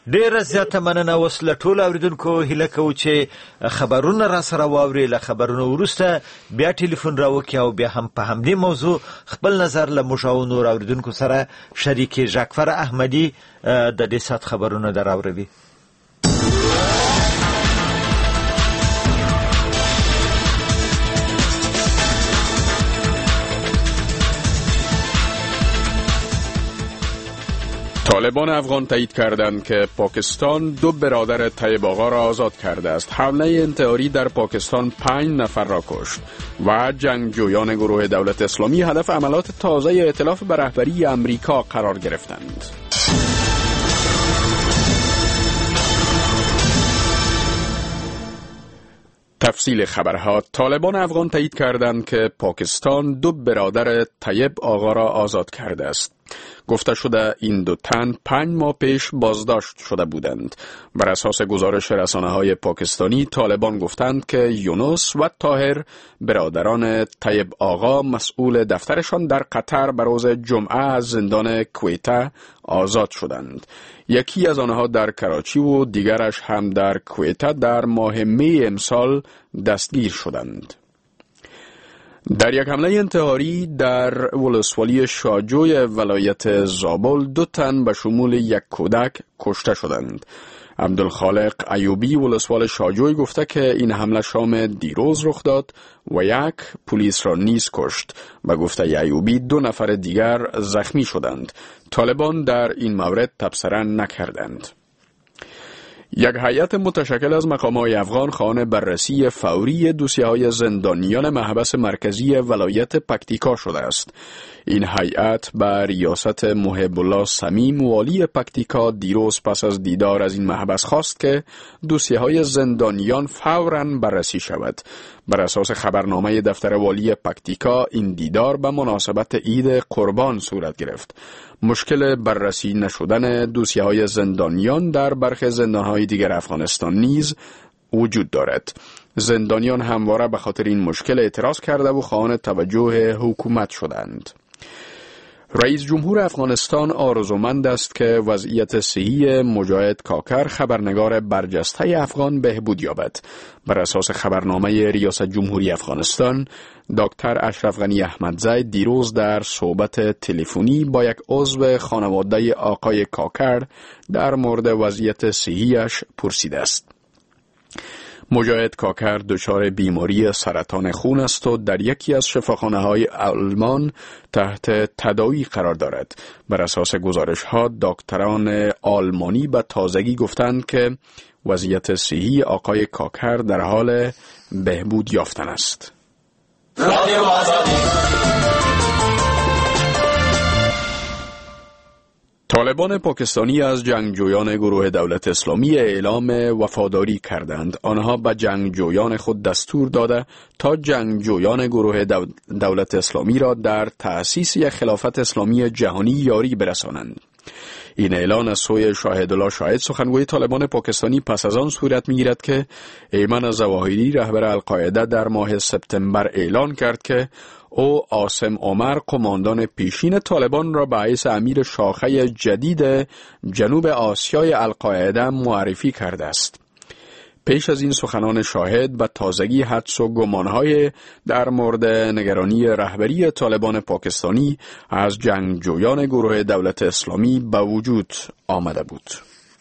ډېره زیاته مننه. اوس له ټولو اوریدونکو هیله کوو چې خبرونه را سره واوري. له خبرونو وروسته بیا ټلیفون راوکړي او بیا هم په همدې موضوع خپل نظر له موږ او نور اوریدونکو سره شریکي. ژاکفر احمدي د دې ساعت خبرونه دراوروي. طالبان افغان تایید کردند که پاکستان 2 برادر طیب آقا را آزاد کرده است. حمله انتحاری در پاکستان 5 نفر را کشت و جنگجویان گروه دولت اسلامی هدف عملات تازه ائتلاف به رهبری امریکا قرار گرفتند. تفصیل خبرها. طالبان افغان تایید کردند که پاکستان 2 برادر طیب آقا را آزاد کرده است. گفته شده این 2 تن 5 ماه پیش بازداشت شده بودند. بر اساس گزارش رسانه‌های پاکستانی، طالبان گفتند که یونس و طاهر برادران طیب آقا مسئول دفترشان در قطر به روز جمعه از زندان کویته آزاد شدند. یکی از آنها در کراچی و دیگرش هم در کویته در ماه می امسال دستگیر شدند. در یک حمله انتحاری در ولسوالی شاجوی ولایت زابل 2 تن به شمول 1 کودک کشته شدند. عبدالخالق ایوبی ولسوال شاجوی گفته که این حمله شام دیروز رخ داد و 1 پلیس را نیز کشت. به گفته ایوبی 2 نفر دیگر زخمی شدند. طالبان در این مورد تبصره نکردند. یک هیئت متشکل از مقام‌های افغان خواهان بررسی فوری دوسیه‌های زندانیان محبس مرکزی ولایت پکتیکا شده است. این هیئت به ریاست محب الله صمیم والی پکتیکا دیروز پس از دیدار از این محبس خواست که دوسیه‌های زندانیان فوراً بررسی شود. بر اساس خبرنامه دفتر والی پکتیکا این دیدار به مناسبت عید قربان صورت گرفت. مشکل بررسی نشدن دوسیه‌های زندانیان در برخی زندان‌های دیگر افغانستان نیز وجود دارد. زندانیان همواره به خاطر این مشکل اعتراض کرده و خواهان توجه حکومت شدند. رئیس جمهور افغانستان آرزومند است که وضعیت صحی مجاهد کاکر خبرنگار برجسته افغان بهبود یابد. بر اساس خبرنامه ریاست جمهوری افغانستان، دکتر اشرف غنی احمدزی دیروز در صحبت تلفنی با یک عضو خانواده آقای کاکر در مورد وضعیت صحیش پرسیده است. مجاهد کاکر دچار بیماری سرطان خون است و در یکی از شفاخانه‌های آلمان تحت تداوی قرار دارد. بر اساس گزارش‌ها، دکتران آلمانی به تازگی گفتند که وضعیت صحی آقای کاکر در حال بهبود یافتن است. طالبان پاکستانی از جنگجویان گروه دولت اسلامی اعلام وفاداری کردند. آنها به جنگجویان خود دستور داده تا جنگجویان گروه دولت اسلامی را در تأسیس یک خلافت اسلامی جهانی یاری برسانند. این اعلان از سوی شاهدالله شاهد سخنگوی طالبان پاکستانی پس از آن صورت می‌گیرد که ایمن ظواهری رهبر القاعده در ماه سپتامبر اعلان کرد که او عاصم عمر قماندان پیشین طالبان را به حیث امیر شاخه جدید جنوب آسیای القاعده معرفی کرده است. پیش از این سخنان شاهد به تازگی حدس و گمانهای در مورد نگرانی رهبری طالبان پاکستانی از جنگجویان گروه دولت اسلامی به وجود آمده بود.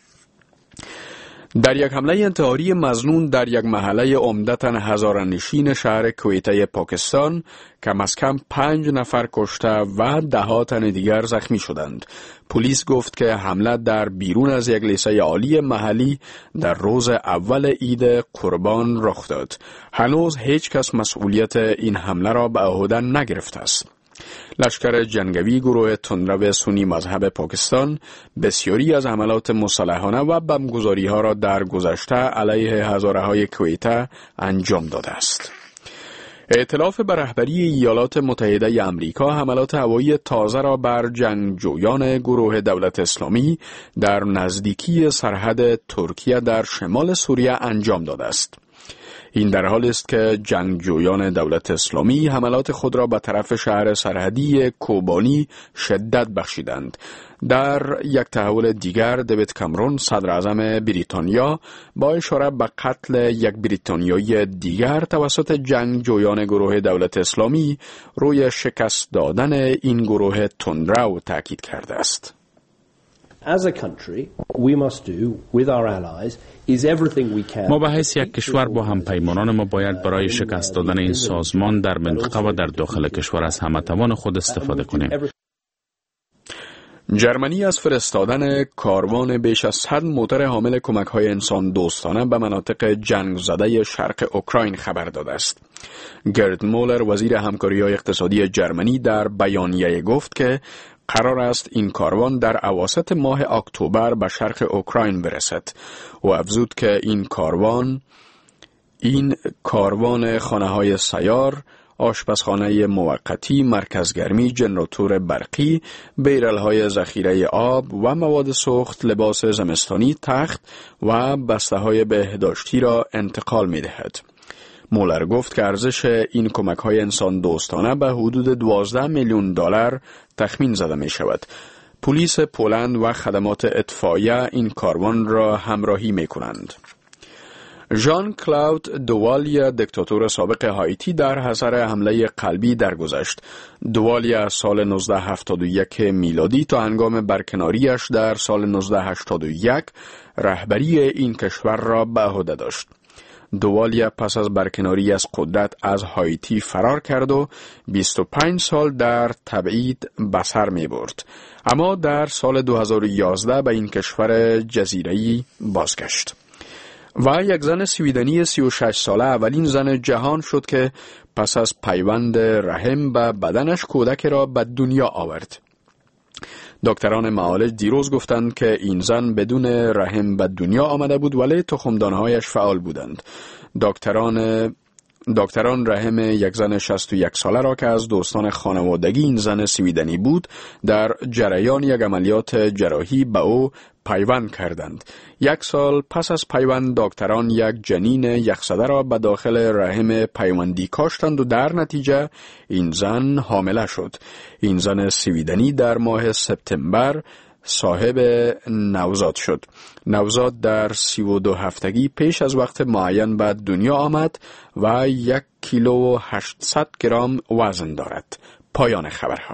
در یک حمله انتحاری مظنون در یک محله عمدتاً هزاره‌نشین شهر کویته پاکستان کم از کم 5 نفر کشته و 10 تن دیگر زخمی شدند. پلیس گفت که حمله در بیرون از یک لیسه عالی محلی در روز اول عید قربان رخ داد. هنوز هیچ کس مسئولیت این حمله را به عهده نگرفته است. لشکر جنگی گروه تندرو سنی مذهب پاکستان بسیاری از حملات مسلحانه و بمبگذاری‌ها را در گذشته علیه هزاره‌های کویته انجام داده است. ائتلاف به رهبری ایالات متحده امریکا حملات هوایی تازه را بر جنگجویان گروه دولت اسلامی در نزدیکی سرحد ترکیه در شمال سوریه انجام داده است. این در حالی است که جنگجویان دولت اسلامی حملات خود را به طرف شهر سرحدی کوبانی شدت بخشیدند. در یک تحول دیگر، دیوید کامرون صدر اعظم بریتانیا با اشاره به قتل یک بریتانیایی دیگر توسط جنگجویان گروه دولت اسلامی روی شکست دادن این گروه تندرو تاکید کرده است. As a country, we must do with our allies is everything we can. ما به حیث یک کشور با همپیمانان ما باید برای شکست دادن این سازمان در منطقه و در داخل کشور از همه توان خود استفاده کنیم. جرمنی از فرستادن کاروان بیش از 100 موتر حامل کمک‌های انسان دوستانه به مناطق جنگ زده شرق اوکراین خبر داده است. گرد مولر وزیر همکاری‌های اقتصادی جرمنی در بیانیه گفت که قرار است این کاروان در اواسط ماه اکتبر به شرق اوکراین برسد و افزود که این کاروان خانه‌های سیار، آشپزخانه موقتی، مرکز گرمی، جنراتور برقی، بیرل‌های ذخیره آب و مواد سوخت، لباس زمستانی، تخت و بسته‌های بهداشتی را انتقال می‌دهد. مولر گفت که ارزش این کمک‌های انسان دوستانه به حدود 12 میلیون دلار تخمین زده می‌شود. پلیس پولند و خدمات اطفائیه این کاروان را همراهی می‌کنند. ژان کلاود دوالیا، دیکتاتور سابق هایتی، در اثر حمله قلبی درگذشت. دوالیا از سال 1971 میلادی تا هنگام برکناریش در سال 1981 رهبری این کشور را به عهده داشت. دوالیا پس از برکناری از قدرت از هایتی فرار کرد و 25 سال در تبعید به سر می برد. اما در سال 2011 به این کشور جزیره‌ای بازگشت. و یک زن سویدنی 36 ساله اولین زن جهان شد که پس از پیوند رحم به بدنش کودک را به دنیا آورد. دکتران معالج دیروز گفتند که این زن بدون رحم به دنیا آمده بود ولی تخمدانهایش فعال بودند. دکتران رحم یک زن 61 ساله را که از دوستان خانوادگی این زن سویدنی بود در جریان یک عملیات جراحی به او پیوند کردند. 1 سال پس از پیوند دکتران یک جنین یخزده را به داخل رحم پیوندی کاشتند و در نتیجه این زن حامله شد. این زن سویدنی در ماه سپتامبر صاحب نوزاد شد. نوزاد در 32 هفتگی پیش از وقت معین به دنیا آمد و 1 کیلو و 800 گرم وزن دارد. پایان خبرها.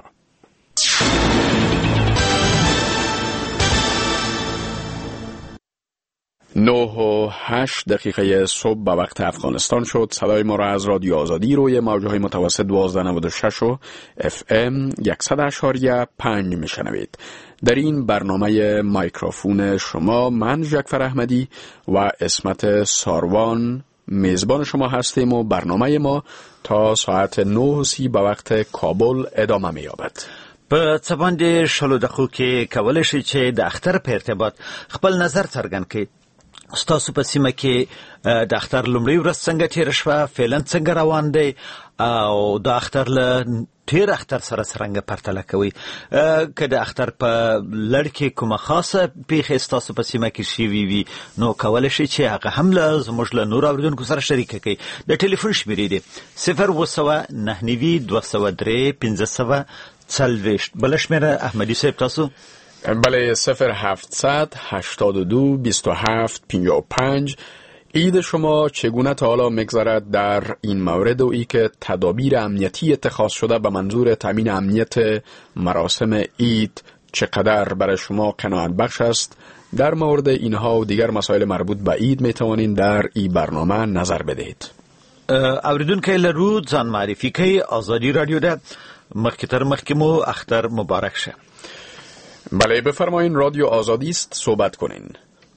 9:08 صبح به وقت افغانستان شد. صدای ما را از رادیو آزادی روی موج‌های متوسط 1296 و FM 100.5 میشنوید. در این برنامه مایکروفون شما من جعفر احمدی و اسمت ساروان میزبان شما هستیم و برنامه ما تا ساعت 9:30 به وقت کابل ادامه می‌یابد. په څباندې شلو دقیقو کې کولی شئ چې د اختر په ارتباط خپل نظر څرګند کړئ. ستاسو په سیمه کې د اختر لومړۍ ورځ څنګه تېره شوه، فعلا څنګه روان دی او د اختر له تېر اختر سره څرنګه پرتله کوئ. که د اختر په لړ کې کومه خاصه پیښې ستاسو په سیمه کې شوي وي نو کولی شئ چې هغه هم زموږ له نورو اورېدونکو سره شریکه کړئ. د ټلیفون شمېرې دي 090 203 1540. بله شمیره احمدی صاحب تاسو؟ بله 0700 82 27 55. عید شما چگونه تا حالا میگذرد در این مورد و ای که تدابیر امنیتی اتخاذ شده به منظور تامین امنیت مراسم عید چقدر برای شما قناعت بخش است؟ در مورد اینها و دیگر مسائل مربوط به عید میتوانین در این برنامه نظر بدهید. اوریدونکو لرو ځان معرفي کوي. آزادی رادیو ده. مخکې تر مخکې مو اختر مبارک شه. بله بفرمایین، رادیو آزادی است، صحبت کنین.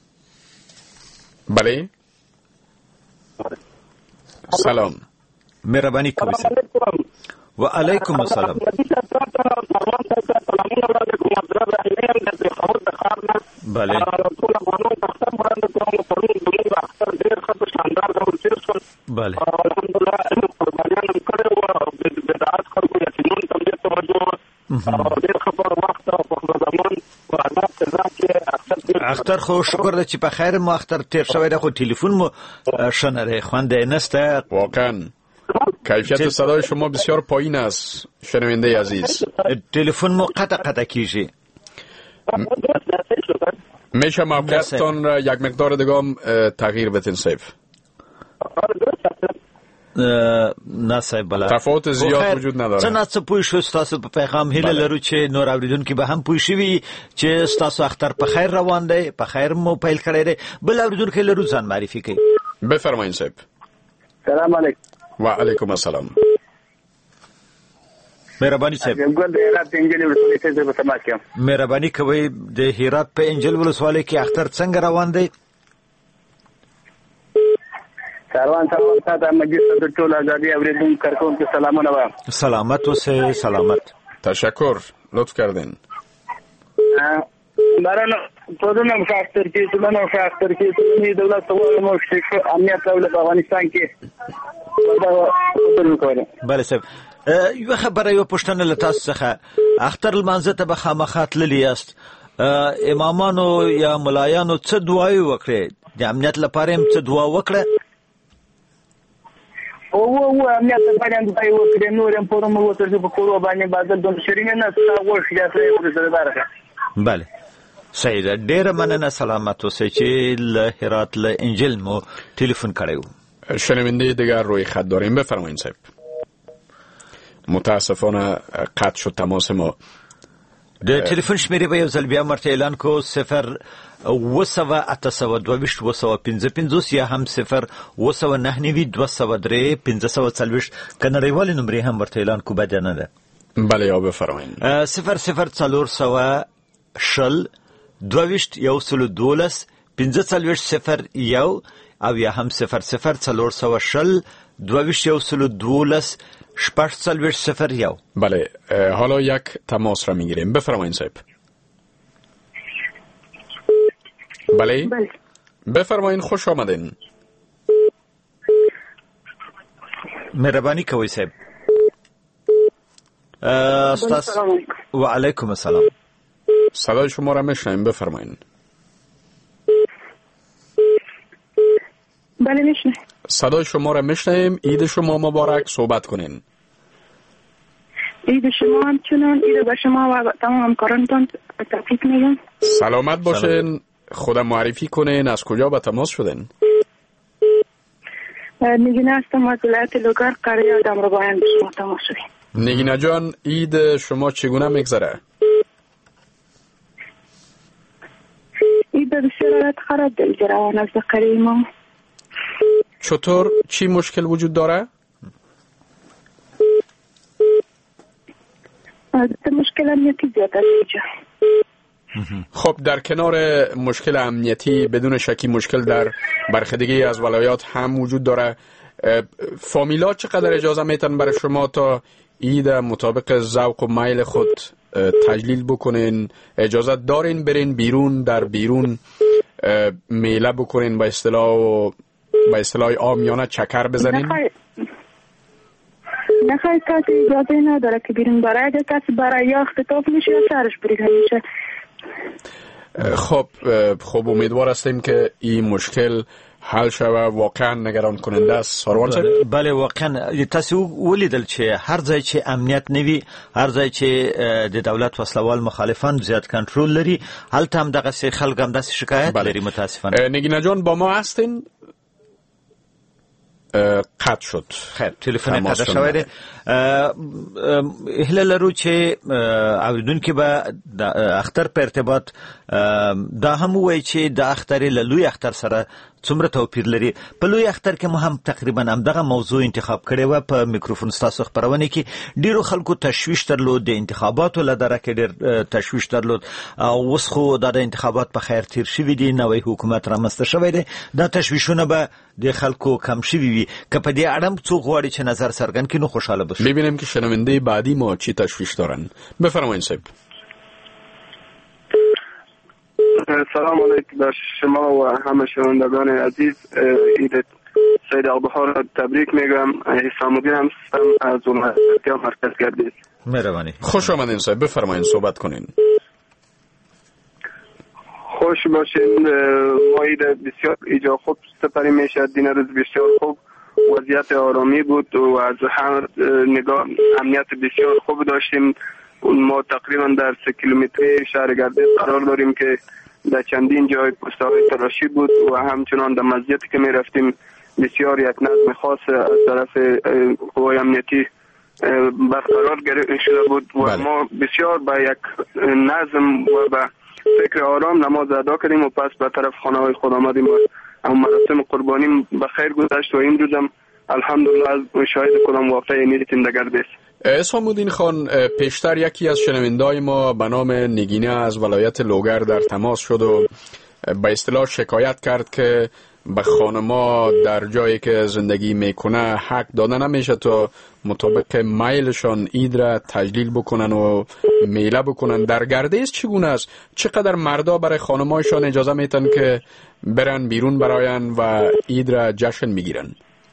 بله سلام. مهربانی کوئ. و علیکم السلام. بله بله اختر خو شکر ده چې په خیر مو اختر تیر شوی ده، خو تلفن مو شنره خوانده نسته. واقعا کیفیت صدای شما بسیار پایین است شنونده عزیز. تلفن مو قطع کیږي. میشه موقعیتتان را یک مقدار دیگه هم تغییر بدین صاحب؟ نه صاحب بله تفاوت زیاد وجود نداره. څنګه څه پوه شو تاسو په پیغام هیله لرو چې نور اوریدونکو به هم پوه شي چې تاسو اختر په خیر روان دی، په خیر مو پیل کړی دی. بل اوریدونکو لرو ځان معرفي کړئ. بفرمایئ صاحب. سلام علیکم. و علیکم السلام. مهرباني صاحب. ګل د هرات انجل ولسوالۍ څخه په تماس کې. مهرباني کوي د هرات په انجل ولسوالۍ کې اختر څنګه روان دی؟ کاروان سره مجلس د ټول ازادي اوریدونکو کارکونکو سلامونه وایم. سلامت اوسئ. سلامت. تشکر لطف کردین. باران پدونه مفاستر کې څونه مفاستر کې څونه دولت ته مو شي امنیت دولت افغانستان کې بله صاحب یو خبره یو پښتنه لتاس څخه اختر المنزه ته بخامخات لیاست امامانو یا ملایانو څه دعای وکړي د امنیت لپاره هم څه دعا وکړه او امنیت لپاره هم دعای وکړي نور هم پرم وته په کورو باندې بازل د شرینه نه څه وښه یا سره بارکه بله صحیح ده. ډیره مننه. سلامت اوسئ چې له هرات له انجل مو تلیفون کړی و. شنونده دیگر روی خط داریم. بفرمایید صاحب. متاسفانه قطع شد تماس ما. د تلیفون شمیره به یو ځل بیا مرته اعلان کو 0 وسوه 822 وسوه 55 یا هم 0 وسوه 99 203 540 کنړیوال نمبر هم مرته اعلان کو بد نه ده. بله یا بفرمایید. 0 شل 22 یو سلو 12 540 یو او یا هم 0 شل 22 یو سلو 12 شپږ یو. بله حالا یک تماس را میگیریم. بفرمایید صاحب. بله بفرمایید. خوش آمدین. مهربانی کوي صاحب. و علیکم السلام. صدای شما را میشنویم. بفرمایید. بله میشنویم. صدای شما را میشنویم. عید شما مبارک. صحبت کنین. عید شما همچنان. عید به شما و تمام همکارانتان تبریک میگم. سلامت باشین. خودم معرفی کنین. از کجا به تماس شدین؟ نگینه هستم از ولایت لوگر قریه دمربایان به شما تماس شدیم. نگینه جان عید شما چگونه میگذره؟ عید بسیار حالت خراب در جریان از قریه ما. چطور؟ چی مشکل وجود داره؟ مشکل امنیتی زیاد است اینجا. خب در کنار مشکل امنیتی بدون شکی مشکل در برخی دیگه از ولایات هم وجود داره. فامیلا چقدر اجازه میتن برای شما تا عید مطابق ذوق و میل خود تجلیل بکنین؟ اجازه دارین برین بیرون در بیرون میله بکنین با اصطلاح عامیانه چکر بزنین؟ نخواهی کسی اجازه نداره که بیرون برای اگر کسی برای یا اختطاف میشه یا سرش بریده میشه. خب امیدوار هستیم که این مشکل حل شوه. واقعا نگران کننده است ساروان صاحب. بله واقعا تاسو ولیدل چې هر ځای چې امنیت نوي، هر ځای چې د دولت وسلوال مخالفان زیات کنټرول لري، هلته هم دغه خلک هم داسې شکایت لري متاسفانه. نگینه جان با ما هستین؟ قطع شد. خیر تلفن قطع شوی دی. هله لرو چې اوریدونکو به د اختر په ارتباط دا هم وایي چې د اختر له لوی اختر سره څومره توپیر لري. په لوی اختر کې مو هم تقریبا همدغه موضوع انتخاب کړی و. په میکروفون ستاسو خبرونه کې ډیرو خلکو تشویش درلود، د انتخاباتو لداره کې ډیر تشویش درلود. اوس خو د انتخابات په خیر تیر شوی دی، نوې حکومت رامنځته شوی دی، دا تشویشونه به د خلکو کم شوی وي. که په دې اړه څوک غواړي چې نظر څرګند کړي نو خوشاله بشو. ببینیم که شنونده بعدی ما چی تشویش دارن. بفرمایید صاحب. سلام علیکم به شما و همه شنوندگان عزیز. عید سید البهار را تبریک میگم. حسام الدین هستم از ولایت مرکز گردیز. مهربانی. خوش آمدین صاحب. بفرمایید صحبت کنین. خوش باشین. ما عید بسیار ایجا خوب سپری میشه. دین روز بسیار خوب، وضعیت آرامی بود و از هر نگاه امنیت بسیار خوب داشتیم. ما تقریبا در 3 کیلومتری شهر گردیز قرار داریم که در چندین جای پست‌های تراشی بود و همچنان در مسجدی که می رفتیم بسیار یک نظم خاص از طرف قوای امنیتی برقرار شده بود و ما بسیار با یک نظم و با فکر آرام نماز ادا کردیم و پس به طرف خانه های خود آمدیم و مراسم قربانی به خیر گذشت و این روزم الحمدلله از شاهد کدام واقعه نیستیم در گردیز. اسامالدین خان، پیشتر یکی از شنوندای ما به نام نگینه از ولایت لوگر در تماس شد و به اصطلاح شکایت کرد که به خانما در جایی که زندگی میکنه حق داده نمیشه تا مطابق میلشان عید را تجلیل بکنن و میله بکنن. در گردیز چگونه است؟ چقدر مردا برای خانمایشان اجازه میتن که برن بیرون براین و عید را جشن میگیرن؟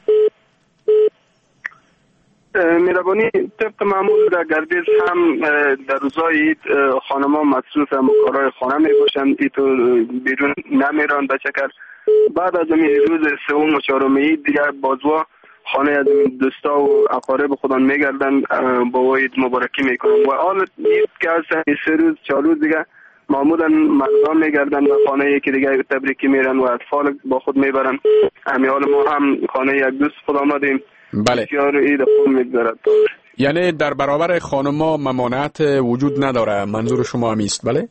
مهربانی، طبق معمول در گردیز هم در روزهای عید خانما مصروف کارهای خانه می باشند. عید بیرون نمیرن بچکر. بعد از این روز سوم و چهارم عید دیگه بازوا خانه از دوستا و اقارب خودان میگردن با عید مبارکی میکنن و حال عید که از 3 روز 4 روز دیگه معمولا مردان میگردن و خانه یکی دیگه تبریکی میرن و اطفال با خود میبرن. همین حال ما هم خانه یک دوست خود آمدیم. بله. بسیار عید خوب میگذرد. یعنی در برابر خانما ممانعت وجود نداره، منظور شما هم است؟ بله؟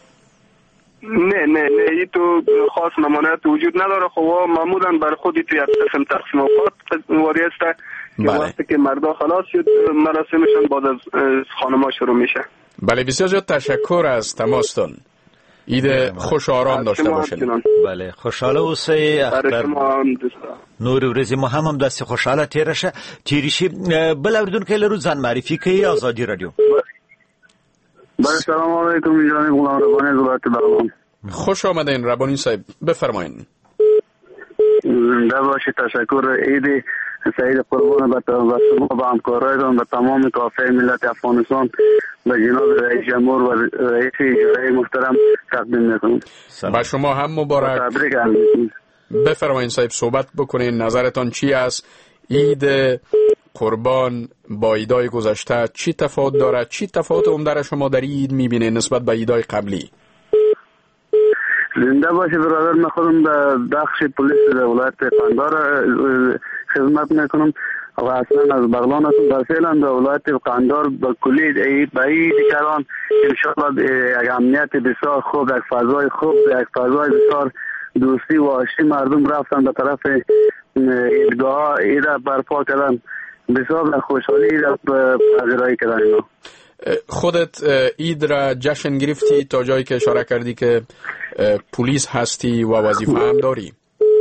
نه ای تو خاص ممانعت وجود نداره. خب معمولا بر خودی تو یک قسم تقسیمات واری است که وقتی که مردا خلاص شد مراسمشون بعد از خانما شروع میشه. بله، بسیار زیاد تشکر از تماستون. عید خوش آرام داشته باشین. بله، خوشحاله اوسئ. اختر نور ورځې مو هم داسې خوشحاله تیری شي. بل اوریدونکي لرو ځان معرفي کوي. آزادی رادیو. بله، سلام علیکم. جناب غلام ربانی از ولایت بغلان. خوش آمدین ربانی صاحب، بفرمایین. زنده باشید. تشکر. عید سعید قربان به شما و همکارایتان و تمام کافه ملت افغانستان به جناب رئیس جمهور و رئیس اجرایی محترم تقدیم میکنم. با شما هم مبارک. تبریک. بفرمایید صاحب، صحبت بکنین. نظرتان چی است؟ عید قربان با عیدای گذشته چی تفاوت داره؟ چی تفاوت عمده شما در عید میبینه نسبت به عیدای قبلی؟ زنده باشی برادر. من خودم در بخش پلیس در ولایت قندار خدمت میکنم و اصلا از بغلان هستم. در فعلا در ولایت قندار به کلی عید به عید کلان انشاءالله یک امنیت بسیار خوب، یک فضای خوب، یک فضای بسیار دوستی و آشتی مردم رفتن به طرف عیدگاه عید برپا کردن. بسیار خوشحالی عید پذیرایی کردن. اینا خودت عید را جشن گرفتی تا جایی که اشاره کردی که پلیس هستی و وظیفه هم داری؟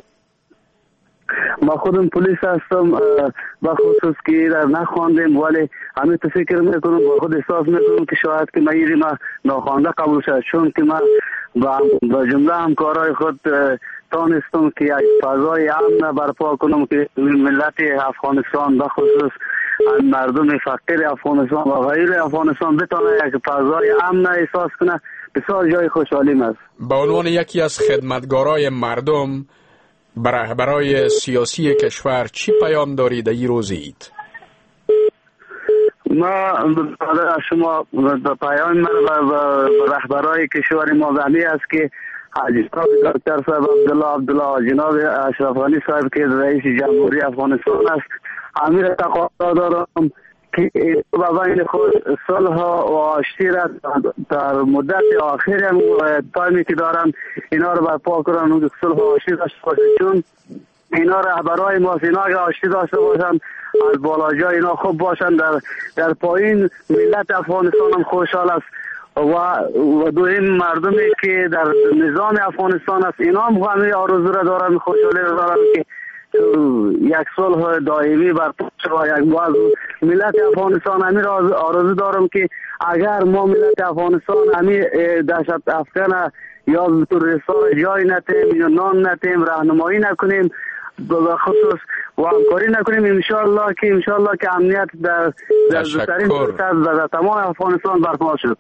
ما خودم پلیس هستم با خصوص که عید نخواندیم ولی همین تو فکر میکنم با خود احساس میکنم که شاید که ما ناخوانده قبول شد، چون که ما با جمله همکارای خود تانستم که یک فضای امن برپا کنم که ملت افغانستان به خصوص مردم فقیر افغانستان و غیر افغانستان بتونه یک فضای امن احساس کنه. بسیار جای خوشحالیم است. به عنوان یکی از خدمتگارای مردم برای سیاسی کشور چی پیام دارید در این روز عید؟ ما شما پیام من و رهبرای کشور ما زمین است که جناب دکتر صاحب عبدالله جناب اشرف غنی صاحب که رئیس جمهوری افغانستان است، امیر تقاضا دارم که با بین خود صلح و آشتی را در مدت آخر هم تایمی که دارن اینا رو برپا کنن و صلح و آشتی داشته باشن، چون اینا رهبرای ماست. اینا اگه آشتی داشته باشن از بالاجا اینا خوب باشن، در پایین ملت افغانستان هم خوشحال است و دویم مردمی که در نظام افغانستان است اینا هم همه آرزو را دارن، خوشحالی را دارن که یک صلح دائمی برپا شود. یک باز ملت افغانستان همین آرزو دارم که اگر ما ملت افغانستان همین دهشت افغان یا تروریستا جای نتیم یا نان نتیم، راهنمایی نکنیم به خصوص و همکاری نکنیم، انشالله که امنیت در بهترین صورت در تمام افغانستان برپا شد.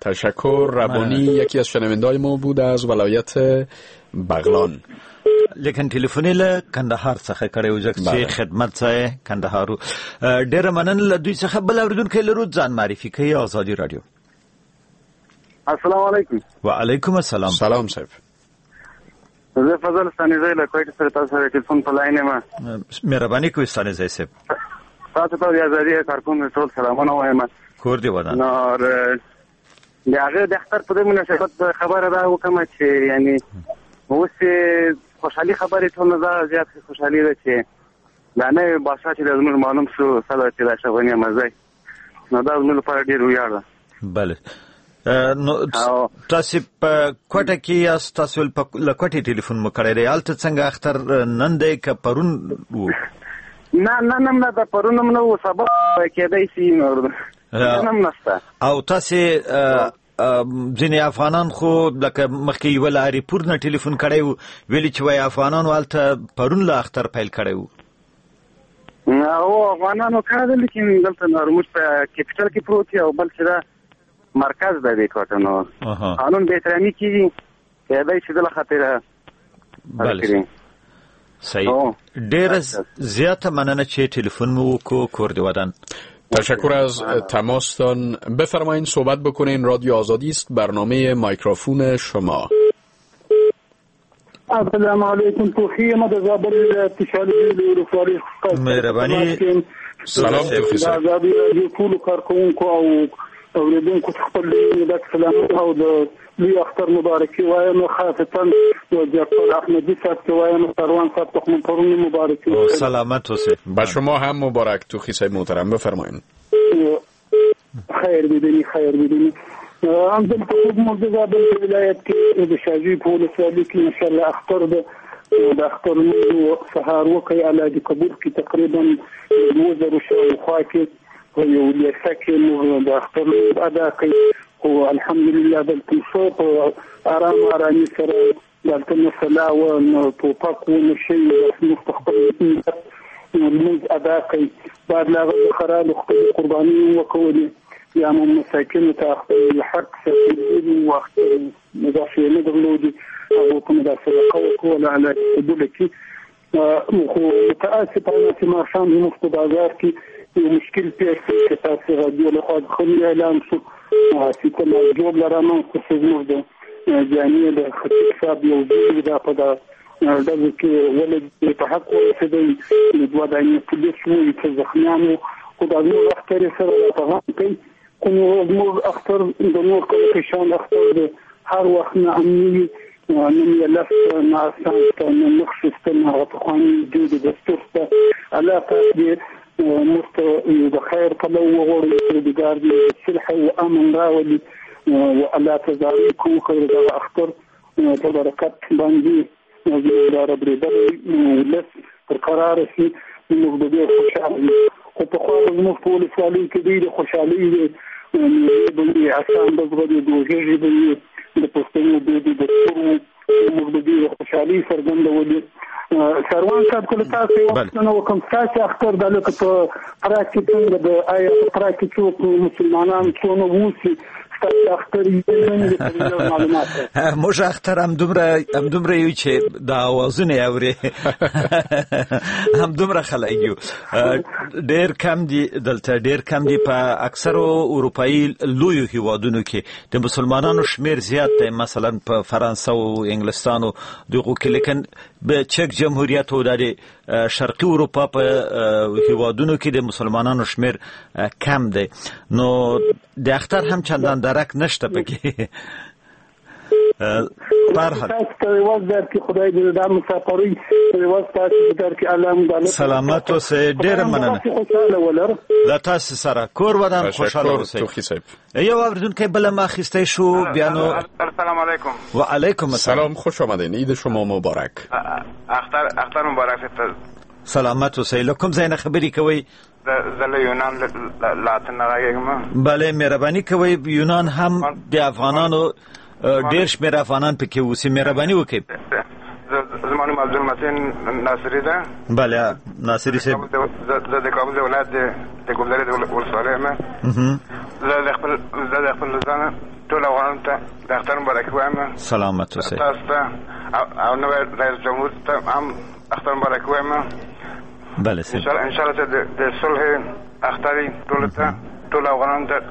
تشکر. ربانی یکی از شنونده‌های ما بود از ولایت بغلان. لیکن ټلیفوني له کندهار څخه کړي و چې خدمت ځای کندهار. ډېر مننه له دوی څخه. بل اوریدونکو لرو ځان معرفي کوي. آزادي رادیو. السلام علیکم. وعلیکم السلام. سلام صاحب. زه فضل ستانیزی له کوټ سره تاسو سره ټلیفون په لاین ما. مهرباني کوئ ستانیزی صاحب. تاسو ته د آزادي کارکون ټول سلامونه وایم. کور دی ودان. نو دغه د اختر په مناسبت خبره دا وکم چې یعنی اوس خوشحالي خبرې ته نه ده، زیات خوشحالي ده چې دا نه باسا چې د زموږ معلوم شو سبا چې د شغونی مزای نو دا زموږ لپاره ډېر ویاړ ده. بله نو تاسو په کوټه کې یاست، تاسو له کوټې ټلیفون مو کړی دی. هلته څنګه اختر نن دی که پرون و؟ نه دا پرون نه و، سبا کېدای شي نور نن نشته. او تاسو ځینې افغانان خو لکه مخکې یوه له اریپور نه ټلیفون کړی و، ویلي چې وایي افغانانو هلته پرون له اختر پیل کړی و. او افغانانو کړی دی، لیکن دلته نورموز په کیپیټل کې پروت دی او بل چې دا مرکز دی د کوټه نو قانون به احترامي کېږي کېدای شي دله خاطره. بله صحیح. ډېره زیاته مننه چې ټلیفون مو وکړو. کور دی ودان. تشکر از تماستان. بفرمایین صحبت بکنین. رادیو آزادی است، برنامه میکروفون شما. السلام علیکم. توخی ما د زابل اتصالي لورفاري. مهرباني. سلام توخی صاحب. آزادی رادیو ټول کارکونکو او اوریدونکو خپل د سلام او د لوی اختر مبارکي وایم، خاصتا د جعفر احمدی صاحب وایم، سروان صاحب تخم پرون مبارکي. سلامت اوسه. با شما هم مبارک توخی صاحب محترم. بفرمایید. خیر بدونی. همدل په موضوع د ولایت کې د شاجوی په ولسوالۍ کې ان شاء الله اختر د اختر موضوع سهار وکي علاج قبول کې تقریبا 2000 شاوخوا کې یو لیسکه نو د اختر ادا کوي. او الحمدلله دلته صوت آرامي سره دلته مسله او توپک و نشي مستقبل موږ ادا کوي. بعد لا خراب خپل قرباني وکولي یا مساکین ته خپل حق ساتي وخت مضافي نه درلودي او کوم د صدقه وکول على دولتي. خو متاسف انا چې ما شام مفت بازار کې مشکل پیښ چې تاسو رادیو له خوا خپل اعلان شو چې کوم جوړ لرم خصوصا د جامعې د خطاب یو ځای دا په دغه کې ولې په حق ورسېدل د دوه دایي پولیس وو چې ځخنانو خو دا نو اختر سره په کوي کوم اختر د نور کې شان اختر د هر وخت نه امني نن يلف مع سانتا من نخشف تنها غطقاني جود دستورتا علاقة دي بخير طلو وغوري بقاردي السلحة وآمن راولي وعلا تزاريكو خير دغا أخطر تباركات باندي دارا بريبالي ولس القرار في المغضبية خوشالي وتقوار المفطول سالي كبير خوشالي بني عسان بزغدي دوجيجي بني دپوستنو د دستور مغدبي خوشالي څرګندولې. سروان صاحب کله تاسو نو کوم تاسو اختر د لکه په پراکټینګ د آیا پراکټیکو مسلمانان څونه ووسی تاسو اختر یې معلومات موږ اختر هم دومره یو چې دا اوازونه اوري هم دومره خلک یو ډېر کم دي دلته ډېر کم دي په اکثرو اروپایي لویو هیوادونو کې د مسلمانانو شمیر زیات دی، مثلا په فرانسه او انګلستان دغه کې، لیکن په چک جمهوریت او د شرقي اروپا په هیوادونو کې د مسلمانانو شمیر کم دی. نو د اختر هم چندان درک نشته پکې. سلامت اوسه. ډېر مننه له تاسو سره. کور ودان خوشاله اوسئ. یو اوریدونکی بل ما اخیستی شو. بیا نو السلام علیکم. و علیکم السلام. خوش آمدین. عید شما مبارک. اختر مبارک. سلامت اوسئ. له کوم ځای نه خبرې کوئ؟ زله یونان لاتن راغیم. بله مهرباني کوئ. یونان هم د افغانانو ډېر شمېر افغانان پکې اوسي. مهرباني وکړئ. زما نوم عبدالمتین ناصري ده. بله ناصري صاحب. زه د کابل د ولایت د ګلدرې د ولسوالۍ یم. زه د خپل ځان ټول افغانانو ته د اختر مبارکي وایم. سلامت اوسئ. تاسو ته او نوی رئیس جمهور ته هم اختر مبارکي وایم. بله صاحب. ان شاء الله د صلح اختر ټول ته ټول افغانانو ته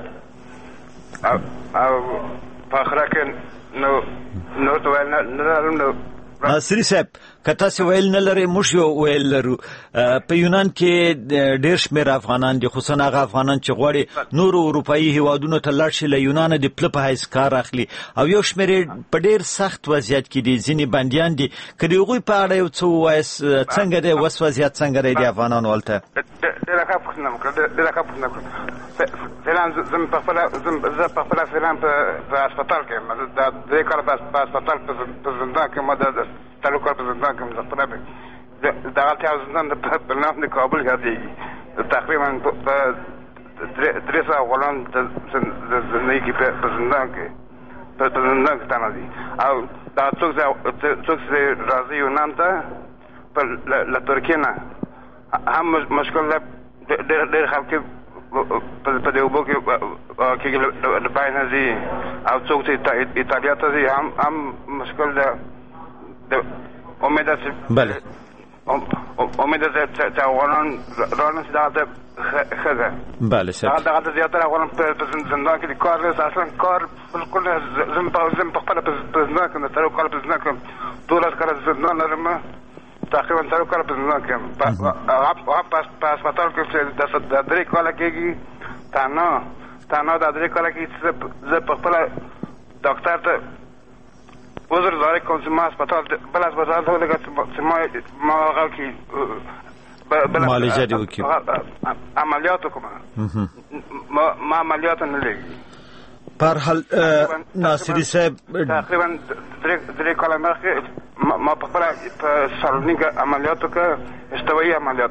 او په اخره کې نو ته ویل نه لرم. نو ناصری صاحب کته څه ویل نه لري، موږ یو ویل لرو. په یونان کې ډېر شمېر افغانان دي، خصوصا هغه افغانان چې غواړي نورو اروپایي هیوادونو ته لاړ شي، له یونانه د پله په حیث کار اخلي، او یو شمېر په ډېر سخت وضعیت کې دي، ځینې بندیان دي. که د هغوی په اړه یو څه ووایاست، څنګه دی اوس وضعیت څنګه دی د افغانانو هلته؟ ډېره ښه پوښتنه وکړه. فعلا زه په خپله فعلا په هسپتال کې یم. د 3 کاله په هسپتال په زندان کې ما د 3 کاله په زندان کې یم. د خپله دغلته یو زندان په نام د کابل یادېږي. تقریبا په 300 افغانان د زندګۍ کې په زندان کې تنها دي. او دا څوک چې راځي یونان ته له ترکیې نه هم مشکل ده. ډېر خلک په دې اوبو کې د پای نه ځي، او څوک چې ایټالیا ته ځي هم مشکل ده. امید ده بله امید ده چې افغانان رانشي دغلته ښه ده. بله صاحب. دغلته زیاتره افغانان په زندان کې دي. کار نه اصلا کار بالکل زه په خپله په زندان کې یم. 3 کاله په زندان کې یم. 12 کاله زندان لرم. تقریبا 3 کاله په زندان کې یم. هغه په هسپتال کې چې د 3 کاله کېږي تنها د 3 کاله کې زه په خپله ډاکټر ته عذر زاری کوم چې ما بل هسپتال ته ولېږه چې ما هغه کې معالجه دې وکړي، عملیات وکړم. ما عملیات نه لېږي. په هر حال ناصري صاحب تقریبا 3 کاله مخکې ما په خپله په سالونیک عملیات وکړه. اشتوایي عملیات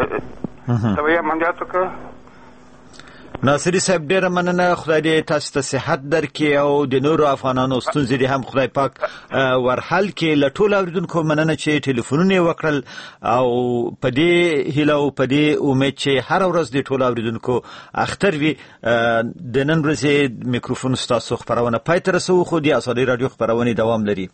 وکړه. ناصري صاحب ډېره مننه. خدای دې تاسو ته صحت درکړي او د نورو افغانانو ستونزې دې هم خدای پاک ورحل کړي. له ټولو اورېدونکو مننه چې ټلیفونونه یې وکړل، او په دې هیله او په دې امید چې هره ورځ د ټولو اورېدونکو اختر وي. د نن ورځې میکروفون ستاسو خپرونه پای ته رسوو، خو د ازادۍ راډیو خپرونې دوام لري.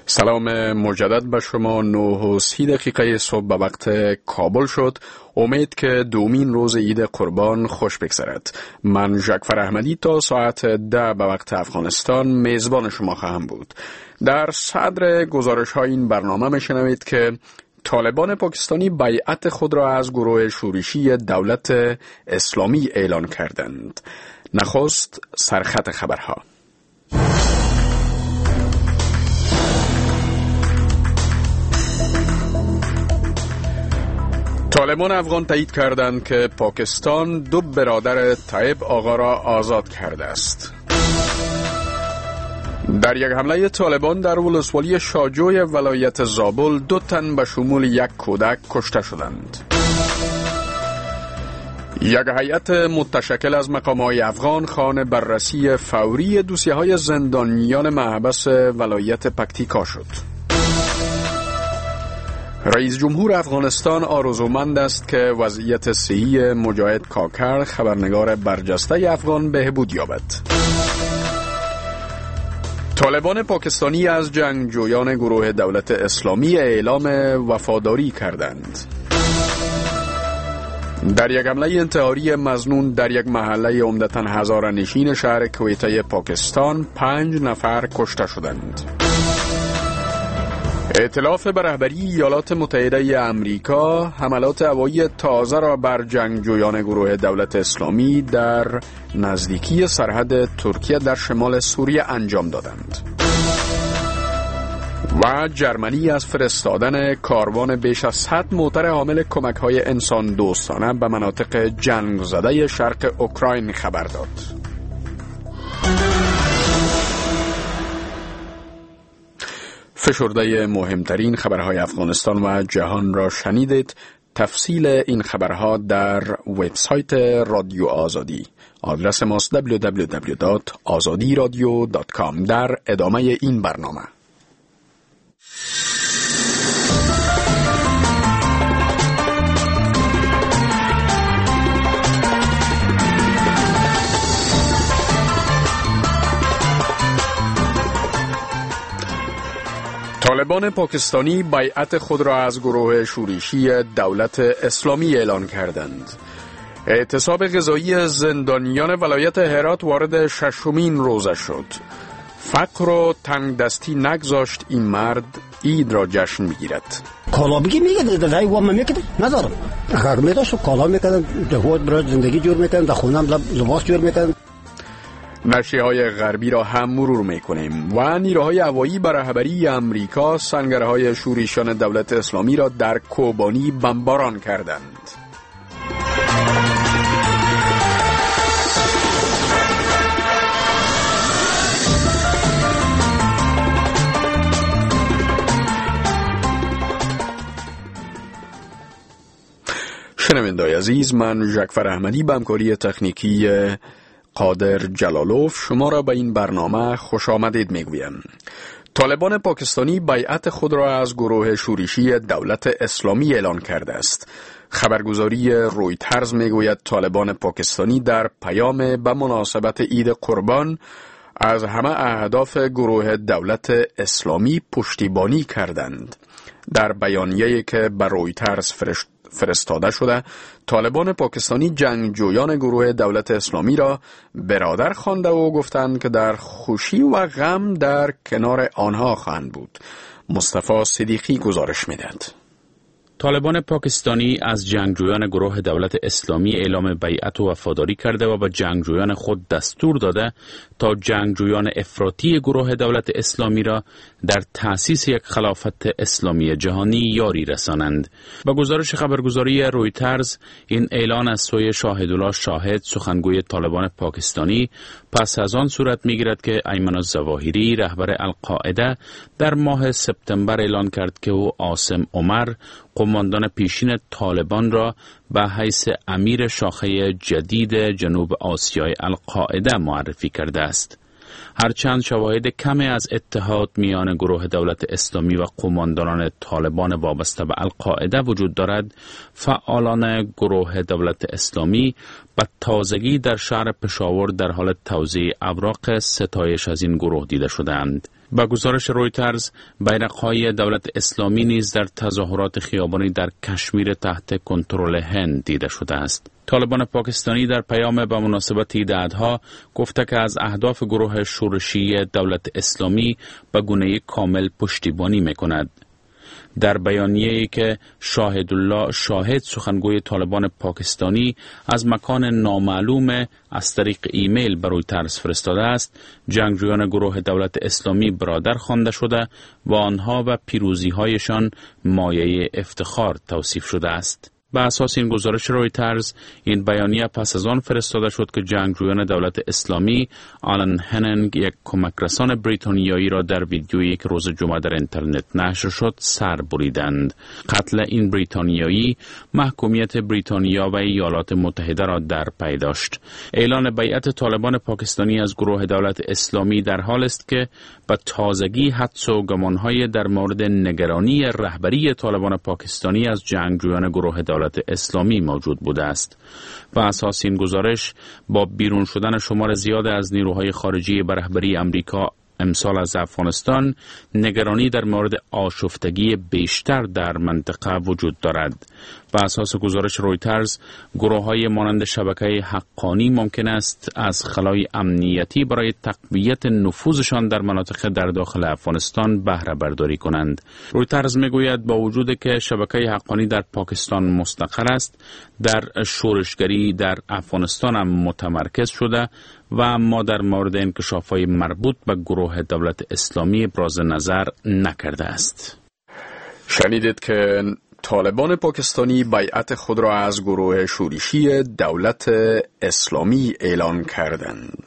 سلام مجدد به شما. 9:30 صبح به وقت کابل شد. امید که دومین روز عید قربان خوش بگذرد. من جعفر احمدی تا ساعت 10 به وقت افغانستان میزبان شما خواهم بود. در صدر گزارش های این برنامه میشنوید که طالبان پاکستانی بیعت خود را از گروه شورشی دولت اسلامی اعلان کردند. نخست سرخط خبرها. طالبان افغان تایید کردند که پاکستان 2 برادر طیب آقا را آزاد کرده است. در یک حمله طالبان در ولسوالی شاجوی ولایت زابل 2 تن به شمول 1 کودک کشته شدند. یک هیئت متشکل از مقام‌های افغان خواهان بررسی فوری دوسیه‌های زندانیان محبس ولایت پکتیکا شد. رئیس جمهور افغانستان آرزومند است که وضعیت صحی مجاهد کاکر خبرنگار برجسته افغان بهبود یابد. طالبان پاکستانی از جنگجویان گروه دولت اسلامی اعلام وفاداری کردند. در یک حمله انتحاری مظنون در یک محله عمدتاً هزاره‌نشین شهر کویته پاکستان 5 نفر کشته شدند. ائتلاف به رهبری ایالات متحده امریکا حملات هوایی تازه را بر جنگجویان گروه دولت اسلامی در نزدیکی سرحد ترکیه در شمال سوریه انجام دادند. و جرمنی از فرستادن کاروان بیش از 100 موتر حامل کمک‌های انسان دوستانه به مناطق جنگ زده شرق اوکراین خبر داد. فشرده مهمترین خبرهای افغانستان و جهان را شنیدید. تفصیل این خبرها در وبسایت رادیو آزادی. آدرس ماست www.azadiradio.com. در ادامه این برنامه طالبان پاکستانی بیعت خود را از گروه شورشی دولت اسلامی اعلان کردند. اعتصاب غذایی زندانیان ولایت هرات وارد 6مین روزه شد. فقر و تنگ دستی نگذاشت این مرد عید را جشن میگیرد. کالا بگی میگه در وام میکرد ندارم. اگر میداشت کالا میکردن خود برای زندگی جور میکردن، در خونم لباس جور میکردن. نشریه‌های غربی را هم مرور می‌کنیم و نیروهای هوایی به رهبری امریکا سنگرهای شورشیان دولت اسلامی را در کوبانی بمباران کردند. شنوندگان عزیز، من جعفر احمدی به همکاری تکنیکی قادر جلالوف شما را به این برنامه خوش آمدید میگویم. طالبان پاکستانی بیعت خود را از گروه شورشی دولت اسلامی اعلان کرده است. خبرگزاری رویترز میگوید طالبان پاکستانی در پیام به مناسبت عید قربان از همه اهداف گروه دولت اسلامی پشتیبانی کردند. در بیانیه‌ای که به رویترز فرستاده شده، طالبان پاکستانی جنگجویان گروه دولت اسلامی را برادر خوانده و گفتند که در خوشی و غم در کنار آنها خواهند بود. مصطفی صدیقی گزارش می‌دهد. طالبان پاکستانی از جنگجویان گروه دولت اسلامی اعلام بیعت و وفاداری کرده و به جنگجویان خود دستور داده تا جنگجویان افراطی گروه دولت اسلامی را در تأسیس یک خلافت اسلامی جهانی یاری رسانند. با گزارش خبرگزاری رویترز، این اعلان از سوی شاهدالله شاهد سخنگوی طالبان پاکستانی پس از آن صورت می‌گیرد که ایمن الظواهری رهبر القاعده در ماه سپتامبر اعلان کرد که او عاصم عمر قماندان پیشین طالبان را به حیث امیر شاخه جدید جنوب آسیای القاعده معرفی کرده است. هرچند شواهد کمی از اتحاد میان گروه دولت اسلامی و قماندانان طالبان وابسته به القاعده وجود دارد، فعالان گروه دولت اسلامی به تازگی در شهر پشاور در حال توزیع اوراق ستایش از این گروه دیده شدند. با گزارش رویترز، بیرق‌های دولت اسلامی نیز در تظاهرات خیابانی در کشمیر تحت کنترل هند دیده شده است. طالبان پاکستانی در پیام به مناسبت عید الاضحی گفته که از اهداف گروه شورشی دولت اسلامی به گونه کامل پشتیبانی می‌کند. در بیانیه‌ای که شاهدالله شاهد سخنگوی طالبان پاکستانی از مکان نامعلوم از طریق ایمیل به رویترز فرستاده است، جنگجویان گروه دولت اسلامی برادر خوانده شده و آنها و پیروزی‌هایشان مایه افتخار توصیف شده است. به اساس این گزارش رویترز، این بیانیه پس از آن فرستاده شد که جنگجویان دولت اسلامی آلن هنینگ، یک کمک رسان بریتانیایی را در ویدیویی که روز جمعه در اینترنت نشر شد سر بریدند. قتل این بریتانیایی محکومیت بریتانیا و ایالات متحده را در پی داشت. اعلان بیعت طالبان پاکستانی از گروه دولت اسلامی در حال است که به تازگی حدس و گمان‌های در مورد نگرانی رهبری طالبان پاکستانی از جنگجویان گروه دولت اسلامی موجود بوده است. و اساس این گزارش، با بیرون شدن شمار زیاد از نیروهای خارجی به رهبری امریکا امسال از افغانستان، نگرانی در مورد آشفتگی بیشتر در منطقه وجود دارد. و اساس گزارش رویترز، گروه‌های مانند شبکه حقانی ممکن است از خلای امنیتی برای تقویت نفوذشان در مناطق در داخل افغانستان بهره برداری کنند. رویترز میگوید با وجود که شبکه حقانی در پاکستان مستقر است، در شورشگری در افغانستان هم متمرکز شده و اما در مورد انکشاف‌های مربوط به گروه دولت اسلامی ابراز نظر نکرده است. شنیدید که طالبان پاکستانی بیعت خود را از گروه شورشی دولت اسلامی اعلان کردند.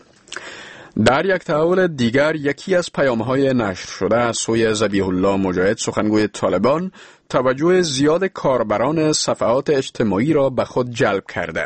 در یک تحول دیگر، یکی از پیام‌های نشر شده از سوی ذبیح الله مجاهد سخنگوی طالبان توجه زیاد کاربران صفحات اجتماعی را به خود جلب کرده.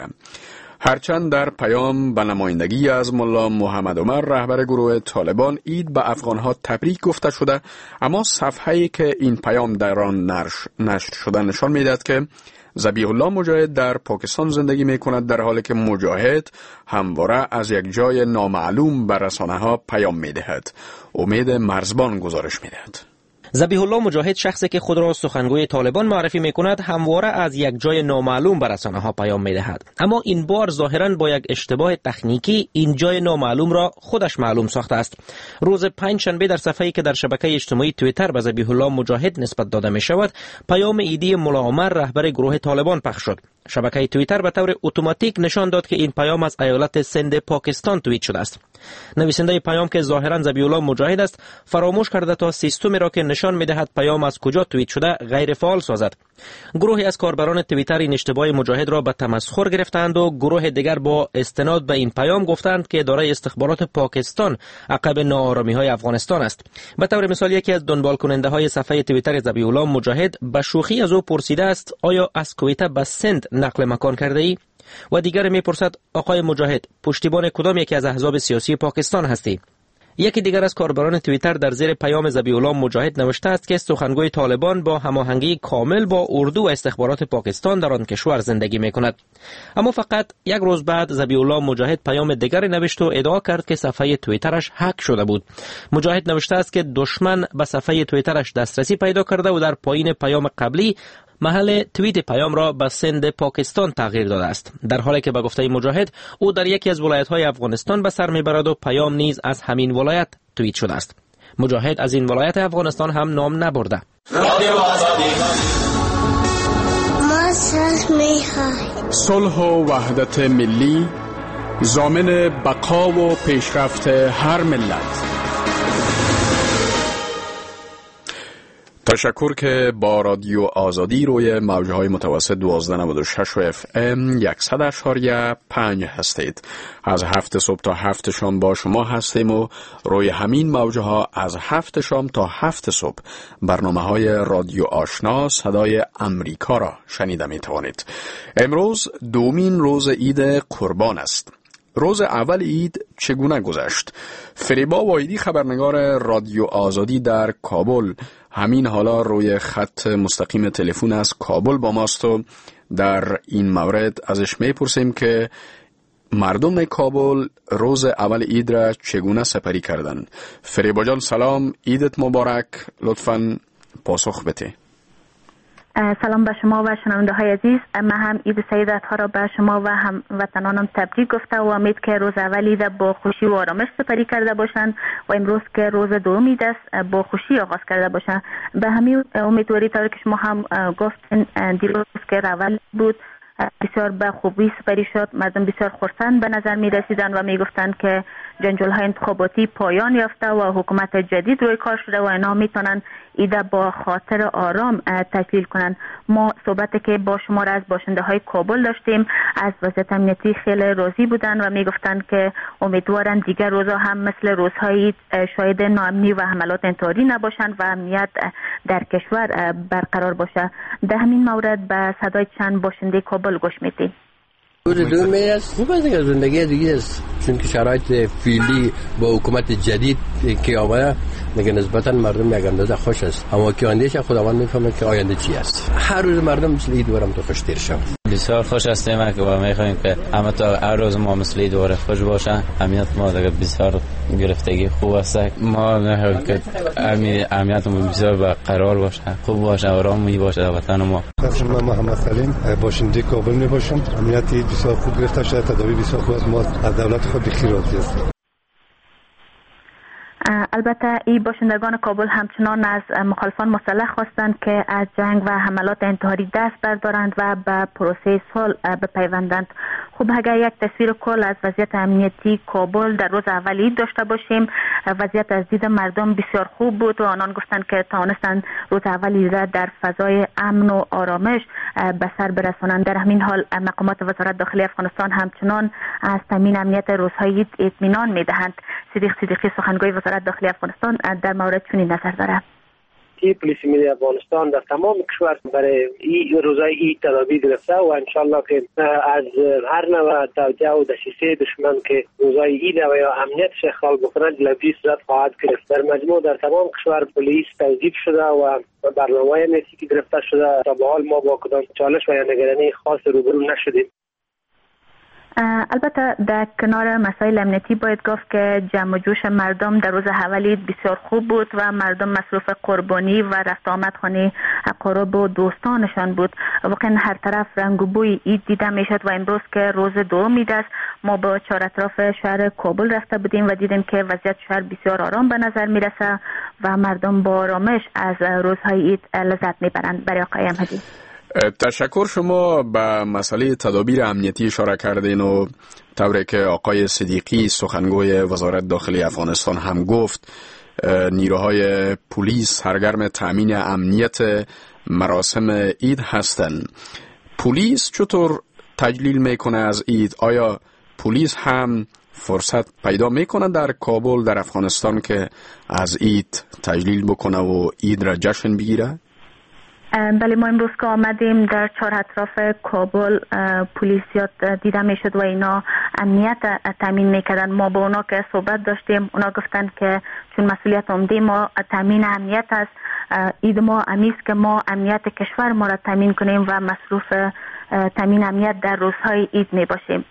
هرچند در پیام به نمایندگی از ملا محمد عمر رهبر گروه طالبان عید به افغانها تبریک گفته شده، اما صفحه‌ای که این پیام در آن نشر شده نشان می‌دهد که ذبیح الله مجاهد در پاکستان زندگی می‌کند، در حالی که مجاهد همواره از یک جای نامعلوم به رسانه‌ها پیام می‌دهد. امید مرزبان گزارش می‌دهد. ذبیح الله مجاهد، شخصی که خود را سخنگوی طالبان معرفی می‌کند، همواره از یک جای نامعلوم به رسانه‌ها پیام می‌دهد. اما این بار ظاهراً با یک اشتباه تکنیکی این جای نامعلوم را خودش معلوم ساخته است. روز پنجشنبه در صفحه‌ای که در شبکه اجتماعی توییتر به ذبیح الله مجاهد نسبت داده می‌شود، پیام عیدی ملا عمر رهبر گروه طالبان پخش شد. شبکه توییتر به طور اتوماتیک نشان داد که این پیام از ایالت سند پاکستان توییت شده است. نویسنده پیام که ظاهراً ذبیح الله مجاهد است، فراموش کرده تا سیستمی را که نشان می‌دهد پیام از کجا توییت شده غیر فعال سازد. گروهی از کاربران توییتر این اشتباه مجاهد را به تمسخر گرفتند و گروه دیگر با استناد به این پیام گفتند که اداره استخبارات پاکستان عقب ناآرامی‌های افغانستان است. به طور مثال، یکی از دنبال کننده‌های صفحه توییتر ذبیح الله مجاهد به شوخی از او پرسیده است آیا از کویت به سند نقل مکان کرده ای؟ و دیگر میپرسد آقای مجاهد، پشتیبان کدام یکی از احزاب سیاسی پاکستان هستی؟ یکی دیگر از کاربران توییتر در زیر پیام ذبیح الله مجاهد نوشته است که سخنگوی طالبان با هماهنگی کامل با اردو و استخبارات پاکستان در آن کشور زندگی میکند. اما فقط یک روز بعد ذبیح الله مجاهد پیام دیگر نوشت و ادعا کرد که صفحه توییترش هک شده بود. مجاهد نوشته است که دشمن به صفحه توییترش دسترسی پیدا کرده و در پایین پیام قبلی محل توییت پیام را به سند پاکستان تغییر داده است، در حالی که به گفته مجاهد او در یکی از ولایت‌های افغانستان به سر میبرد و پیام نیز از همین ولایت توییت شده است. مجاهد از این ولایت افغانستان هم نام نبرده. صلح و وحدت ملی ضامن بقا و پیشرفت هر ملت. تشکر که با رادیو آزادی روی موجهای متوسط 1296 و FM 100.5 هستید. از 7 صبح تا 7 شام با شما هستیم و روی همین موجها از 7 شام تا 7 صبح برنامه‌های رادیو آشنا صدای امریکا را شنیده می توانید. امروز دومین روز عید قربان است. روز اول عید چگونه گذشت؟ فریبا وایدی، خبرنگار رادیو آزادی در کابل، همین حالا روی خط مستقیم تلفن از کابل با ماست و در این مورد ازش میپرسیم که مردم کابل روز اول عید را چگونه سپری کردند؟ فریبا جان سلام، عیدت مبارک، لطفاً پاسخ بده. سلام به شما و شنونده های عزیز. من هم عید سعیدت ها را به شما و هم وطنانم تبریک گفته و امید که روز اول عید با خوشی و آرامش سپری کرده باشند و امروز که روز دوم عید است با خوشی آغاز کرده باشند. به همین امیدواری طور که شما هم گفتین دیروز که اول بود بسیار به خوبی سپری شد. مردم بسیار خرسند به نظر می رسیدن و می گفتند که جنجال های انتخاباتی پایان یافته و حکومت جدید روی کار شده و اینا می تونن ایده با خاطر آرام تکلیل کنن. ما صحبتی که با شما را از باشنده های کابل داشتیم از وضعیت امنیتی خیلی راضی بودن و می گفتند که امیدوارن دیگر روزها هم مثل روزهای شاهد ناامنی و حملات انتحاری نباشند و امنیت در کشور برقرار باشه. در همین مورد به صدای چند باشنده کابل گوش میدیم. روز دوم است خوب است دیگه، زندگی دیگه است، چون که شرایط فعلی با حکومت جدید که آمده دیگه نسبتا مردم یک اندازه خوش است، اما که آیندهش خداوند میفهمه که آینده چی است. هر روز مردم مثل عید برام تو خوشتر شون. بسیار خوش هستیم که با میخوایم که اما تا هر روز ما مثل عید دوباره خوش باشه. امنیت ما دیگه بسیار گرفتگی خوب است. ما میخوایم که امنیت ما بسیار برقرار باشه، خوب باشه، آرامی باشه در وطن ما. من محمد سلیم باشنده کابل میباشم. امنیتی بسیار خوب گرفته شده، تدابیر بسیار خوب است. ما از دولت خود بخیر راضی هستیم. البته این باشندگان کابل همچنان از مخالفان مسلح خواستند که از جنگ و حملات انتحاری دست بردارند و به پروسه صلح بپیوندند. خب اگر یک تصویر کل از وضعیت امنیتی کابل در روز اول عید داشته باشیم، وضعیت از دید مردم بسیار خوب بود و آنان گفتند که توانستند روز اول عید در فضای امن و آرامش به سر برسانند. در همین حال مقامات وزارت داخلی افغانستان همچنان از تامین امنیت روزهای عید اطمینان میدهند. صدیق صدیقی سخنگوی وزارت داخلی افغانستان در مورد چنین نظر دارد. پلیس ملی افغانستان در تمام کشور برای این روزهای عید تدابیر گرفته و انشالله که از هر نوع توجه و دسیسه دشمن که روزهای عید و یا امنیتش اخلال بکنند جلوی صورت خواهد گرفت. در مجموع در تمام کشور پلیس توظیف شده و برنامه امنیتی که گرفته شده. تا به حال ما با کدام چالش و یا نگرانی خاص روبرو نشدیم. البته در کنار مسائل امنیتی باید گفت که جمع و جوش مردم در روز اول عید بسیار خوب بود و مردم مصروف قربانی و رفت آمد خانه اقارب و دوستانشان بود. واقعا هر طرف رنگ و بوی عید دیده میشد و امروز که روز دوم عید است ما با چهار اطراف شهر کابل رفته بودیم و دیدیم که وضعیت شهر بسیار آرام به نظر میرسه و مردم با آرامش از روزهای عید لذت میبرند. برای آقای احمدی تشکر. شما به مسئله تدابیر امنیتی اشاره کردین و طوری که آقای صدیقی سخنگوی وزارت داخلی افغانستان هم گفت نیروهای پلیس سرگرم تامین امنیت مراسم عید هستند. پلیس چطور تجلیل میکنه از عید؟ آیا پلیس هم فرصت پیدا میکنه در کابل در افغانستان که از عید تجلیل بکنه و عید را جشن بگیره؟ بله، ما امروز که آمدیم در چهار اطراف کابل پلیسیات دیده میشد و اینا امنیت تامین میکردن. ما با اونا که صحبت داشتیم اونا گفتند که چون مسئولیت عمده ما تامین امنیت است، عید ما امیست که ما امنیت کشور ما را تامین کنیم و مصروف تامین امنیت در روزهای عید میباشیم.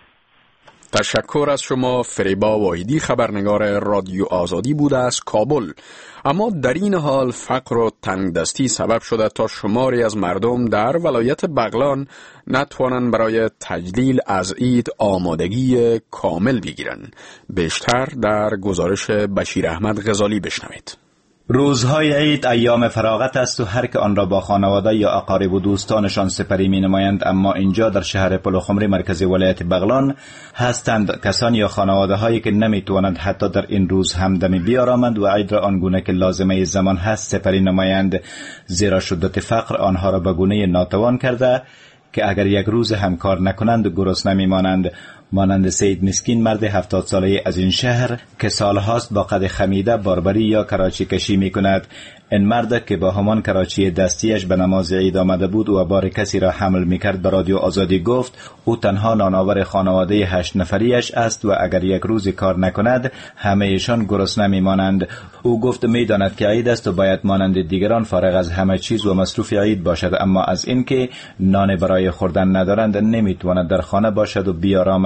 تشکر از شما. فریبا واحدی خبرنگار رادیو آزادی بوده از کابل. اما در این حال فقر و تنگدستی سبب شده تا شماری از مردم در ولایت بغلان نتوانند برای تجلیل از عید آمادگی کامل بگیرند. بیشتر در گزارش بشیر احمد غزالی بشنوید. روزهای عید ایام فراغت است و هر که آن را با خانواده یا اقارب و دوستانشان سپری می نمایند، اما اینجا در شهر پلوخمری مرکز ولایت بغلان هستند کسان یا خانواده هایی که نمی توانند حتی در این روز همدمی بیارامند و عید را آنگونه که لازمه زمان هست سپری نمایند، زیرا شدت فقر آنها را به گونه ناتوان کرده که اگر یک روز هم کار نکنند گرسنه میمانند. مانند سید مسکین مرد 70 ساله از این شهر که سالهاست با قد خمیده باربری یا کراچی کشی می کند. این مرد که با همان کراچی دستیش به نماز عید آمده بود و بار کسی را حمل می کرد به رادیو آزادی گفت او تنها نانآور خانواده 8 نفریش است و اگر یک روز کار نکند همه ایشان گرسنه می مانند. او گفت می داند که عید است و باید مانند دیگران فارغ از همه چیز و مصروف عید باشد، اما از اینکه نان برای خوردن ندارند نمی تواند در خانه باشد و بیارامد.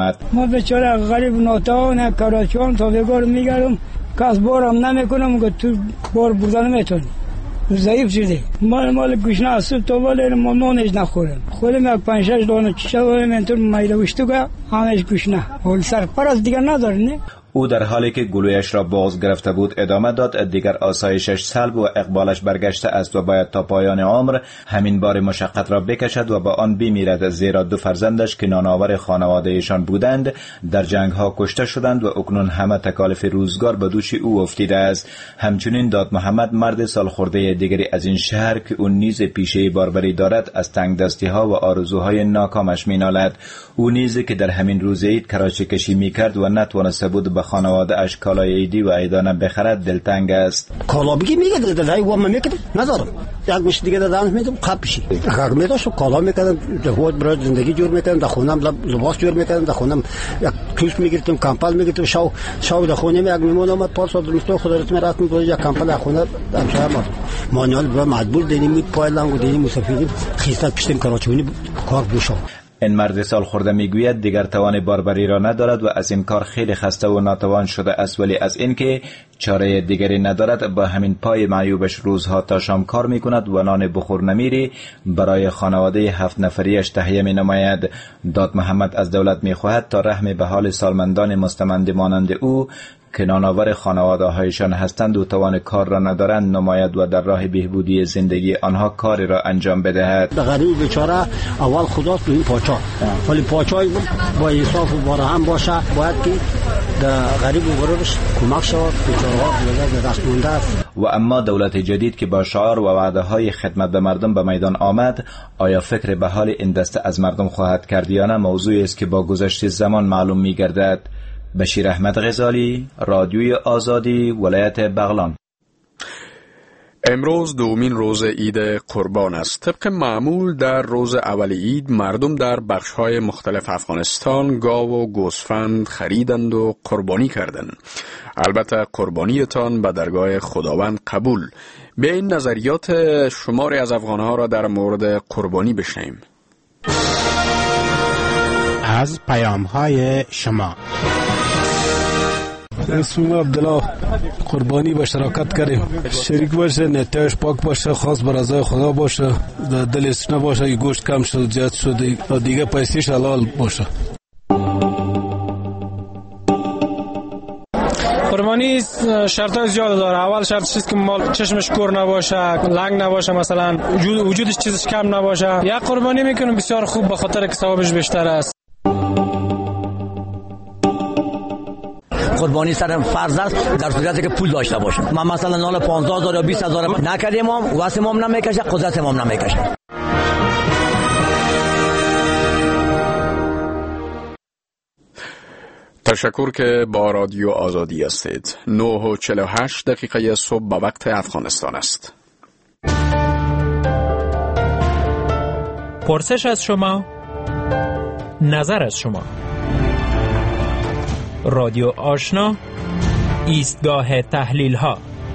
آمد. ما بیچاره غریب ناتوان کراچیان تا بگار میگردم کس بارم نمیکنم که تو بار بردن نمیتونم ضعیف شده مال گوشنه اصلا تا ولی ما نانش نخورم خودم یک 5-6 دانه چیشه دارم اینطور میده وشتو که همش گوشنه حال سرپرست دیگر نداره نه. او در حالی که گلویش را باز گرفته بود ادامه داد دیگر آسایشش سلب و اقبالش برگشته است و باید تا پایان عمر همین بار مشقت را بکشد و با آن بمیرد، زیرا 2 فرزندش که نانآور خانواده ایشان بودند در جنگ ها کشته شدند و اکنون همه تکالیف روزگار به دوش او افتیده است. همچنین داد محمد مرد سالخورده دیگری از این شهر که اون نیز پیشه باربری دارد از تنگ دستی ها و آرزوهای ناکامش مینالد. او نیز که در همین روز عید کراچی کشی میکرد و نتوانسته بود به خانواده اش کالای عیدی و عیدانه بخرد دلتنگ است. کالا بگی میگه دلای و من میکردم ندارم یک مش دیگه دادم میدم قبشی اگر میداشم کالا میکردم خود برای زندگی جور میکردم در خونم لباس جور میکردم در خونم یک توش میگرفتم کمپل میگرفتم شاو در خونه یک میمون اومد پاس داد مستو خدا رسم رات میگه یک کمپل در خونه امشب ما مانیال به مجبور دینیم می پایلنگو دینیم مسافری خیسات پشتیم کراچی کار بوشو. این مرد سال خورده میگوید دیگر توان باربری را ندارد و از این کار خیلی خسته و ناتوان شده است، ولی از اینکه چاره دیگری ندارد با همین پای معیوبش روزها تا شام کار میکند و نان بخور نمیری برای خانواده 7 نفریش تهیه می نماید. داد محمد از دولت میخواهد تا رحم به حال سالمندان مستمند مانند او که نانآور خانواده هایشان هستند و توان کار را ندارند نماید و در راه بهبودی زندگی آنها کاری را انجام بدهد. غریب بیچاره اول خداست تو این پاچا، ولی پاچای با انصاف و با رحم باشه، باید که در غریب و غریبش کمک شود. بیچاره ها دست مونده است. و اما دولت جدید که با شعار و وعده های خدمت به مردم به میدان آمد، آیا فکر به حال این دسته از مردم خواهد کرد یا نه موضوعی است که با گذشت زمان معلوم می گردد. بشیر احمد غزالی، رادیوی آزادی، ولایت بغلان. امروز دومین روز عید قربان است. طبق معمول در روز اول عید مردم در بخش‌های مختلف افغانستان گاو و گوسفند خریدند و قربانی کردند. البته قربانیتان به درگاه خداوند قبول. به این نظریات شماری از افغان‌ها را در مورد قربانی بشنویم. از پیام‌های شما. اسم عبدالله قربانی به شراکت کردیم، شریک باشه، نتایج پاک باشه، خاص بر رضای خدا باشه، دلش نباشه گوشت کم شد زیاد شد و دیگه پیسیش حلال باشه. قربانی شرطای زیاد داره. اول شرطش است که مال چشمش کور نباشه، لنگ نباشه، مثلا وجودش چیزش کم نباشه. یک قربانی میکنم بسیار خوب به خاطر که ثوابش بیشتر است. قربانی سر فرض است در صورتی که پول داشته باشه. ما مثلا نال 15000 یا 20000 نکردیم، واسه ما نمیکشه، قدرت ما نمیکشه. تشکر که با رادیو آزادی هستید. 9:48 صبح به وقت افغانستان است. پرسش از شما، نظر از شما. رادیو آشنا، ایستگاه تحلیل ها.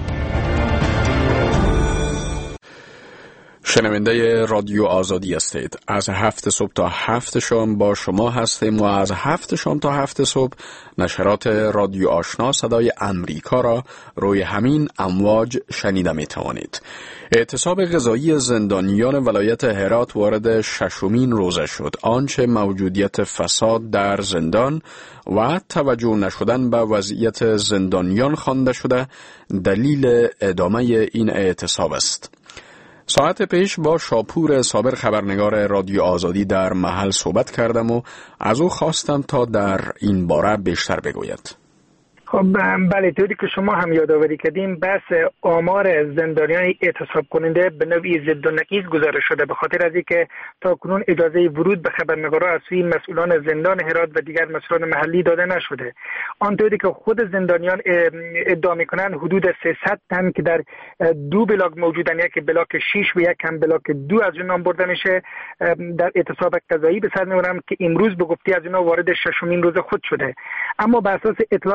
شنونده رادیو آزادی هستید. از 7 صبح تا 7 شام با شما هستیم و از 7 شام تا 7 صبح نشرات رادیو آشنا صدای امریکا را روی همین امواج شنیده می توانید. اعتصاب غذایی زندانیان ولایت هرات وارد 6مین روزه شد. آنچه موجودیت فساد در زندان و توجه نشدن به وضعیت زندانیان خوانده شده دلیل ادامه این اعتصاب است. ساعت پیش با شاپور صابر خبرنگار رادیو آزادی در محل صحبت کردم و از او خواستم تا در این باره بیشتر بگوید. خب بله، طوری که شما هم یادآوری کردیم بحث آمار زندانیان اعتصاب کننده به نوعی ضد و نقیض گزارش شده، به خاطر از اینکه تاکنون اجازه ورود به خبرنگارا از سوی مسئولان زندان هرات و دیگر مسئولان محلی داده نشده. آنطوری که خود زندانیان ادعا میکنن حدود 300 تن که در 2 بلاک موجودن، یک بلاک 6 و یک هم بلاک 2 از اونها برده میشه، در اعتصاب قضایی به سر میبرن که امروز به گفته از اینا وارد 6مین روز خود شده. اما بر اساس اطلاعاتی که قبلا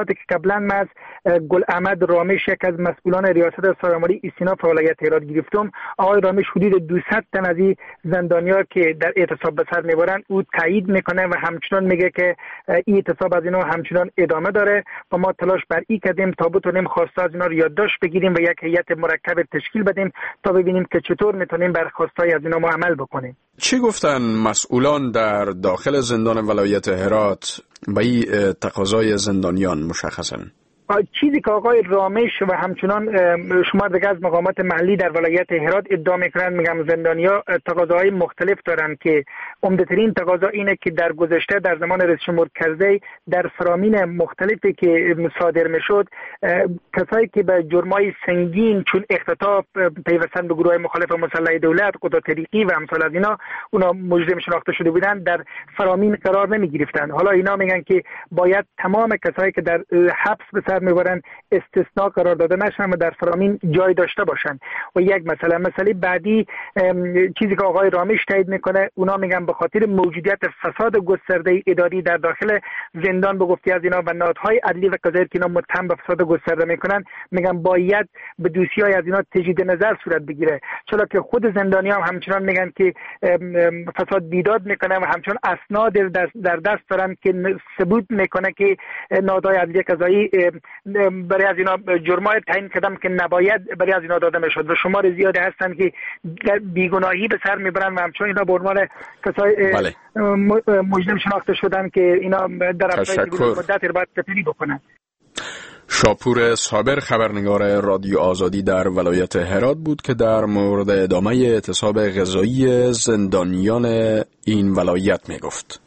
قبلا من از گل احمد رامش یک از مسئولان ریاست سازمانی استیناف ولایت هرات گرفتم. آقای رامش حدود 200 تن از این زندانیا که در اعتصاب به سر میبرن او تایید میکنه و همچنان میگه که این اعتصاب از اینا همچنان ادامه داره و ما تلاش بر این کردیم تا بتونیم خواسته از اینا رو یادداشت بگیریم و یک هیئت مرکب تشکیل بدیم تا ببینیم که چطور میتونیم بر خواستای از اینا عمل بکنیم. چی گفتن مسئولان در داخل زندان ولایت هرات به این تقاضای زندانیان مشخصاً؟ چیزی که آقای رامش و همچنان شما دیگه از مقامات محلی در ولایت هرات ادعا میکنند، میگم زندانیا تقاضاهای مختلف دارن که عمده‌ترین تقاضا اینه که در گذشته در زمان رئیس جمهور کرزی در فرامین مختلفی که صادر میشد کسایی که به جرمای سنگین چون اختطاف پیوستن به گروه مخالف مسلح دولت، قضات طریقی و امثال از اینا اونا مجرم شناخته شده بودن در فرامین قرار نمی گرفتن. حالا اینا میگن که باید تمام کسایی که در حبس به سر میبرن استثناء قرار داده نشن و در فرامین جای داشته باشن. و یک مسئله بعدی چیزی که آقای رامش تایید میکنه، اونا میگن به خاطر موجودیت فساد گسترده اداری در داخل زندان به گفته از اینا و نهادهای عدلی و قضایی که اینا متهم به فساد گسترده میکنن، میگن باید به دوسیای از اینا تجدید نظر صورت بگیره، چرا که خود زندانیا هم همچنان میگن که فساد بیداد میکنه و همچنان اسناد در دست دارن که ثبوت میکنه که نهادهای عدلی قضایی برای از اینا جرمای تعیین کردن که نباید برای از اینا داده میشد و شمار زیادی هستن که بیگناهی به سر میبرن و همچنان اینا به عنوان کسای مجرم شناخته شدن که اینا در افرادی مدت رو باید تفریح بکنن. شاپور صابر خبرنگار رادیو آزادی در ولایت هرات بود که در مورد ادامه اعتصاب غذایی زندانیان این ولایت میگفت.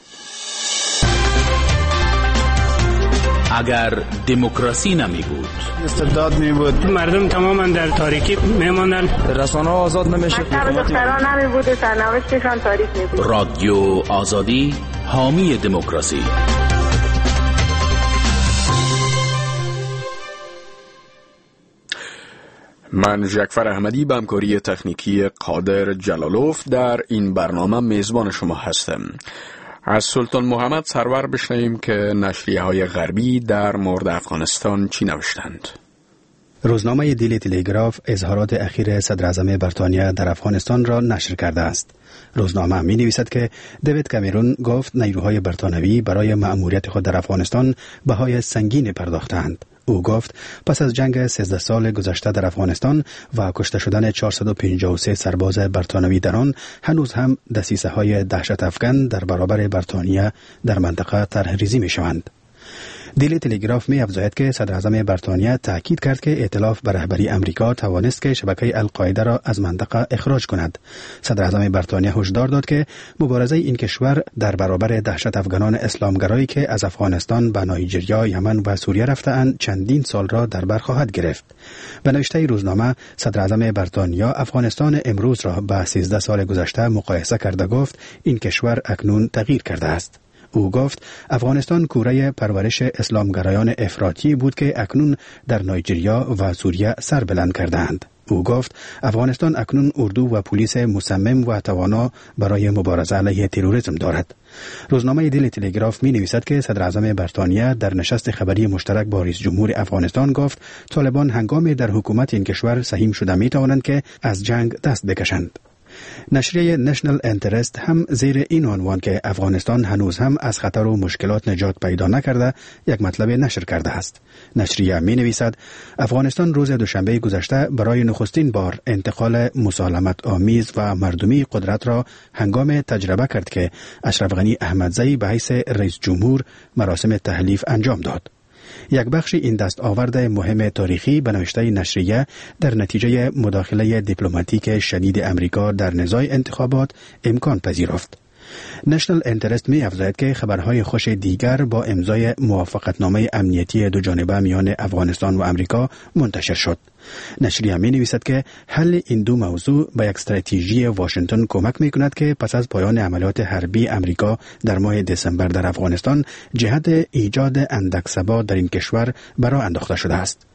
اگر دموکراسی نمی بود، استبداد می بود، مردم تماما در تاریکی میماندن، رسانه آزاد نمیشه، دختران نمی بود، سرنوشتشان تاریک می بود. رادیو آزادی حامی دموکراسی. من جعفر احمدی به همکاری تکنیکی قادر جلالوف در این برنامه میزبان شما هستم. از سلطان محمد سرور بشنویم که نشریه‌های غربی در مورد افغانستان چی نوشتند. روزنامه دیلی تلگراف اظهارات اخیر صدر اعظم بریتانیا در افغانستان را نشر کرده است. روزنامه می نویسد که دیوید کامرون گفت نیروهای بریتانیایی برای مأموریت خود در افغانستان بهای سنگین پرداختند. او گفت پس از جنگ 13 سال گذشته در افغانستان و کشته شدن 453 سرباز بریتانیایی در آن، هنوز هم دسیسه‌های دهشت افکن در برابر بریتانیا در منطقه طرح‌ریزی می‌شوند. دیلی تلگراف می افزاید که صدر اعظم بریتانیا تاکید کرد که ائتلاف به رهبری امریکا توانست که شبکه القاعده را از منطقه اخراج کند. صدر اعظم بریتانیا هشدار داد که مبارزه این کشور در برابر دهشت افغانان اسلامگرایی که از افغانستان به نایجریا، یمن و سوریه رفته‌اند چندین سال را در بر خواهد گرفت. به نوشته روزنامه، صدر اعظم بریتانیا افغانستان امروز را با 13 سال گذشته مقایسه کرده گفت این کشور اکنون تغییر کرده است. او گفت افغانستان کوره پرورش اسلامگرایان افراطی بود که اکنون در نایجریا و سوریه سر بلند کردند. او گفت افغانستان اکنون اردو و پلیس مصمم و توانا برای مبارزه علیه تروریسم دارد. روزنامه دیلی تلگراف می نویسد که صدر اعظم بریتانیا در نشست خبری مشترک با رئیس جمهور افغانستان گفت طالبان هنگامی در حکومت این کشور سهیم شده می توانند که از جنگ دست بکشند. نشریه نشنل انترست هم زیر این عنوان که افغانستان هنوز هم از خطر و مشکلات نجات پیدا نکرده یک مطلب نشر کرده است. نشریه می نویسد افغانستان روز دوشنبه گذشته برای نخستین بار انتقال مسالمت آمیز و مردمی قدرت را هنگام تجربه کرد که اشرف غنی احمدزی به حیث رئیس جمهور مراسم تحلیف انجام داد. یک بخش این دستاورد مهم تاریخی به نوشته نشریه در نتیجه مداخله دیپلماتیک شدید امریکا در نزاع انتخابات امکان پذیرفت. نشنل انترست می افزاید که خبرهای خوش دیگر با امضای موافقتنامه امنیتی دو جانبه میان افغانستان و امریکا منتشر شد. نشریه می نویسد که حل این دو موضوع به یک استراتژی واشنگتن کمک می کند که پس از پایان عملیات حربی امریکا در ماه دسامبر در افغانستان جهت ایجاد اندک ثبات در این کشور برآ انداخته شده است.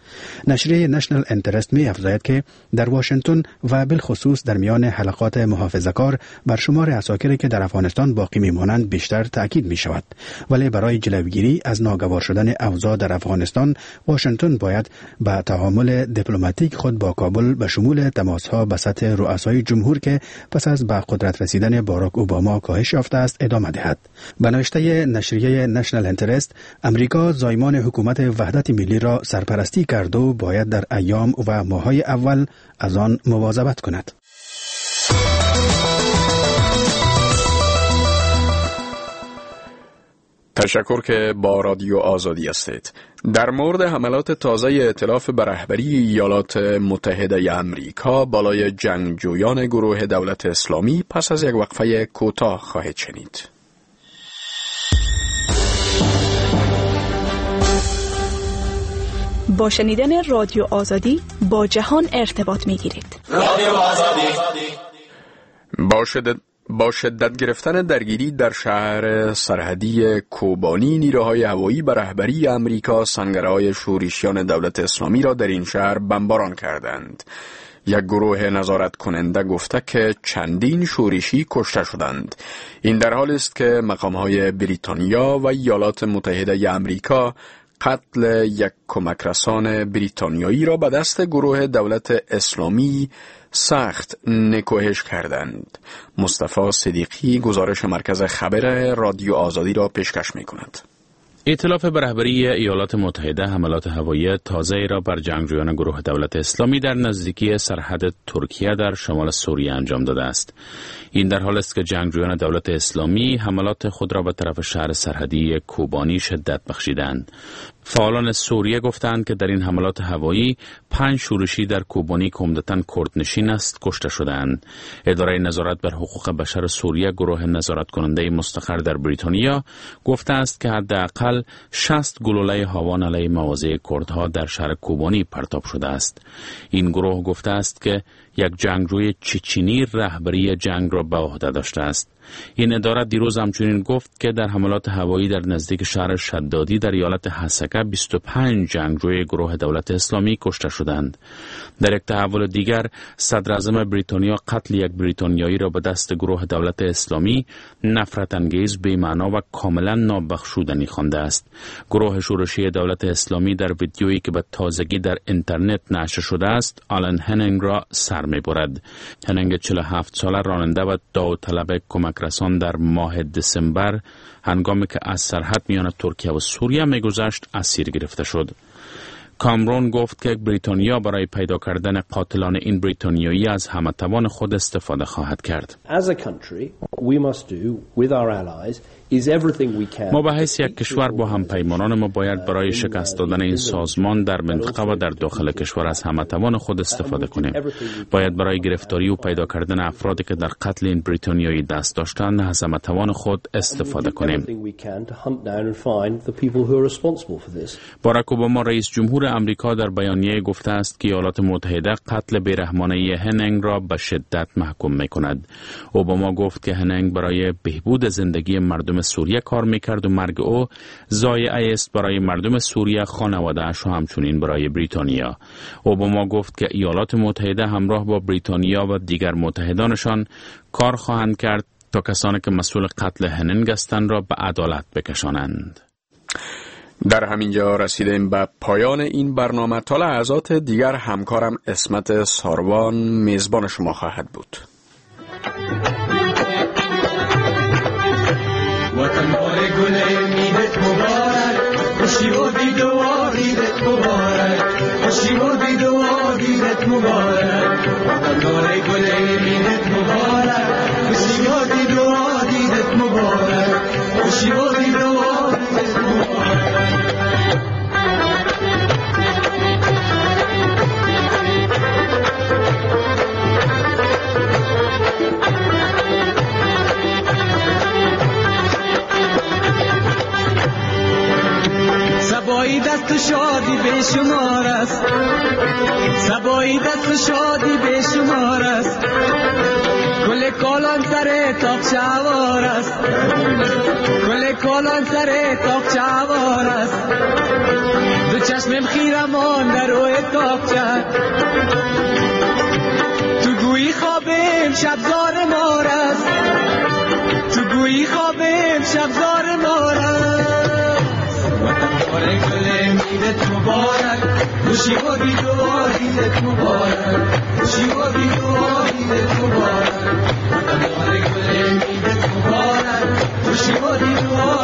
نشریه نشنل انترست می افزاید که در واشنگتن و بالخصوص در میان حلقات محافظه‌کار بر شمار عساکری که در افغانستان باقی میمانند بیشتر تاکید می شود، ولی برای جلوگیری از ناگوار شدن اوضاع در افغانستان واشنگتن باید به تعامل دیپلماتیک خود با کابل به شمول تماس‌ها به سطح رؤسای جمهور که پس از به قدرت رسیدن باراک اوباما کاهش یافته است ادامه دهد. به نوشته نشریه نشنل انترست، امریکا زایمان حکومت وحدت ملی را سرپرستی کرد و باید در ایام و ماه‌های اول از آن مواظبت کند. تشکر که با رادیو آزادی هستید. در مورد حملات تازه ائتلاف به رهبری ایالات متحده امریکا بالای جنگجویان گروه دولت اسلامی پس از یک وقفه کوتاه خواهید شنید. با شنیدن رادیو آزادی با جهان ارتباط می‌گیرید. رادیو آزادی. با شدت گرفتن درگیری در شهر سرحدی کوبانی، نیروهای هوایی به رهبری امریکا سنگرهای شورشیان دولت اسلامی را در این شهر بمباران کردند. یک گروه نظارت کننده گفته که چندین شورشی کشته شدند. این در حالی است که مقام‌های بریتانیا و ایالات متحده امریکا قتل یک کمک رسان بریتانیایی را به دست گروه دولت اسلامی سخت نکوهش کردند. مصطفی صدیقی گزارش مرکز خبر رادیو آزادی را پیشکش می کند. ائتلاف به رهبری ایالات متحده حملات هوایی تازه‌ای را بر جنگجویان گروه دولت اسلامی در نزدیکی سرحد ترکیه در شمال سوریه انجام داده است. این در حالی است که جنگجویان دولت اسلامی حملات خود را به طرف شهر سرحدی کوبانی شدت بخشیدند. فعالان سوریه گفتند که در این حملات هوایی 5 شورشی در کوبانی که عمدتاً کردنشین است کشته شدند. اداره نظارت بر حقوق بشر سوریه، گروه نظارت کننده مستقر در بریتانیا، گفته است که حداقل 60 گلوله هاوان علیه مواضع کردها در شهر کوبانی پرتاب شده است. این گروه گفته است که یک جنگجوی چچنی رهبری جنگ را به عهده داشته است. این اداره دیروز همچنین گفت که در حملات هوایی در نزدیک شهر شدادی در ایالت حسکه 25 جنگجوی گروه دولت اسلامی کشته شدند. در یک تحول دیگر، صدر اعظم بریتانیا قتل یک بریتانیایی را به دست گروه دولت اسلامی نفرت انگیز، بی‌معنا و کاملا نابخشودنی خوانده است. گروه شورشی دولت اسلامی در ویدیویی که به تازگی در اینترنت نشر شده است، آلن هنینگ را سر می‌برد. هنینگ 47 ساله راننده و داوطلب کمک رسان در ماه دسامبر هنگامی که از سرحد میان ترکیه و سوریه میگذشت اسیر گرفته شد. کامرون گفت که بریتانیا برای پیدا کردن قاتلان این بریتانیایی از همتوان خود استفاده خواهد کرد. ما به حیث یک کشور با همپیمانان ما باید برای شکست دادن این سازمان در منطقه و در داخل کشور از همتوان خود استفاده کنیم. باید برای گرفتاری و پیدا کردن افرادی که در قتل این بریتانیایی دست داشتند از همتوان خود استفاده کنیم. باراک اوباما رئیس جمهور امریکا در بیانیه گفته است که ایالات متحده قتل بیرحمانه هنینگ را به شدت محکوم می‌کند. اوباما گفت که هنینگ برای بهبود زندگی مردم سوریه کار میکرد و مرگ او ضایعه است برای مردم سوریه، خانواده‌اش و همچنین برای بریتانیا. اوباما گفت که ایالات متحده همراه با بریتانیا و دیگر متحدانشان کار خواهند کرد تا کسانی که مسئول قتل هنینگ هستند را به عدالت بکشانند. در همینجا رسیدیم به پایان این برنامه. تا لحظات دیگر همکارم اسمت ساروان میزبان شما خواهد بود. وطن باره گل میدت مبارک، خوشی و دید و عیدت مبارک، خوشی و دید و عیدت مبارک. وطن باره گل میدت مبارک، خوشی و دید و عیدت مبارک، خوشی و دید و عیدت مبارک. سبایی دست شادی به شما مار است، سبایی دست شادی بیشمار است، گل کالان سر تاقچه وار است، گل کالان سر تاقچه وار است، دو چشمم خیرمان در روی تاقچه، تو گویی خوابم شبزار مار است، تو گویی خوابم شبزار مار است. وطن گل میدت مبارک، خوشی و بیدوار عیدت مبارک، خوشی و بیدوار عیدت مبارک. وطن گل میدت مبارک، خوشی و بیدوار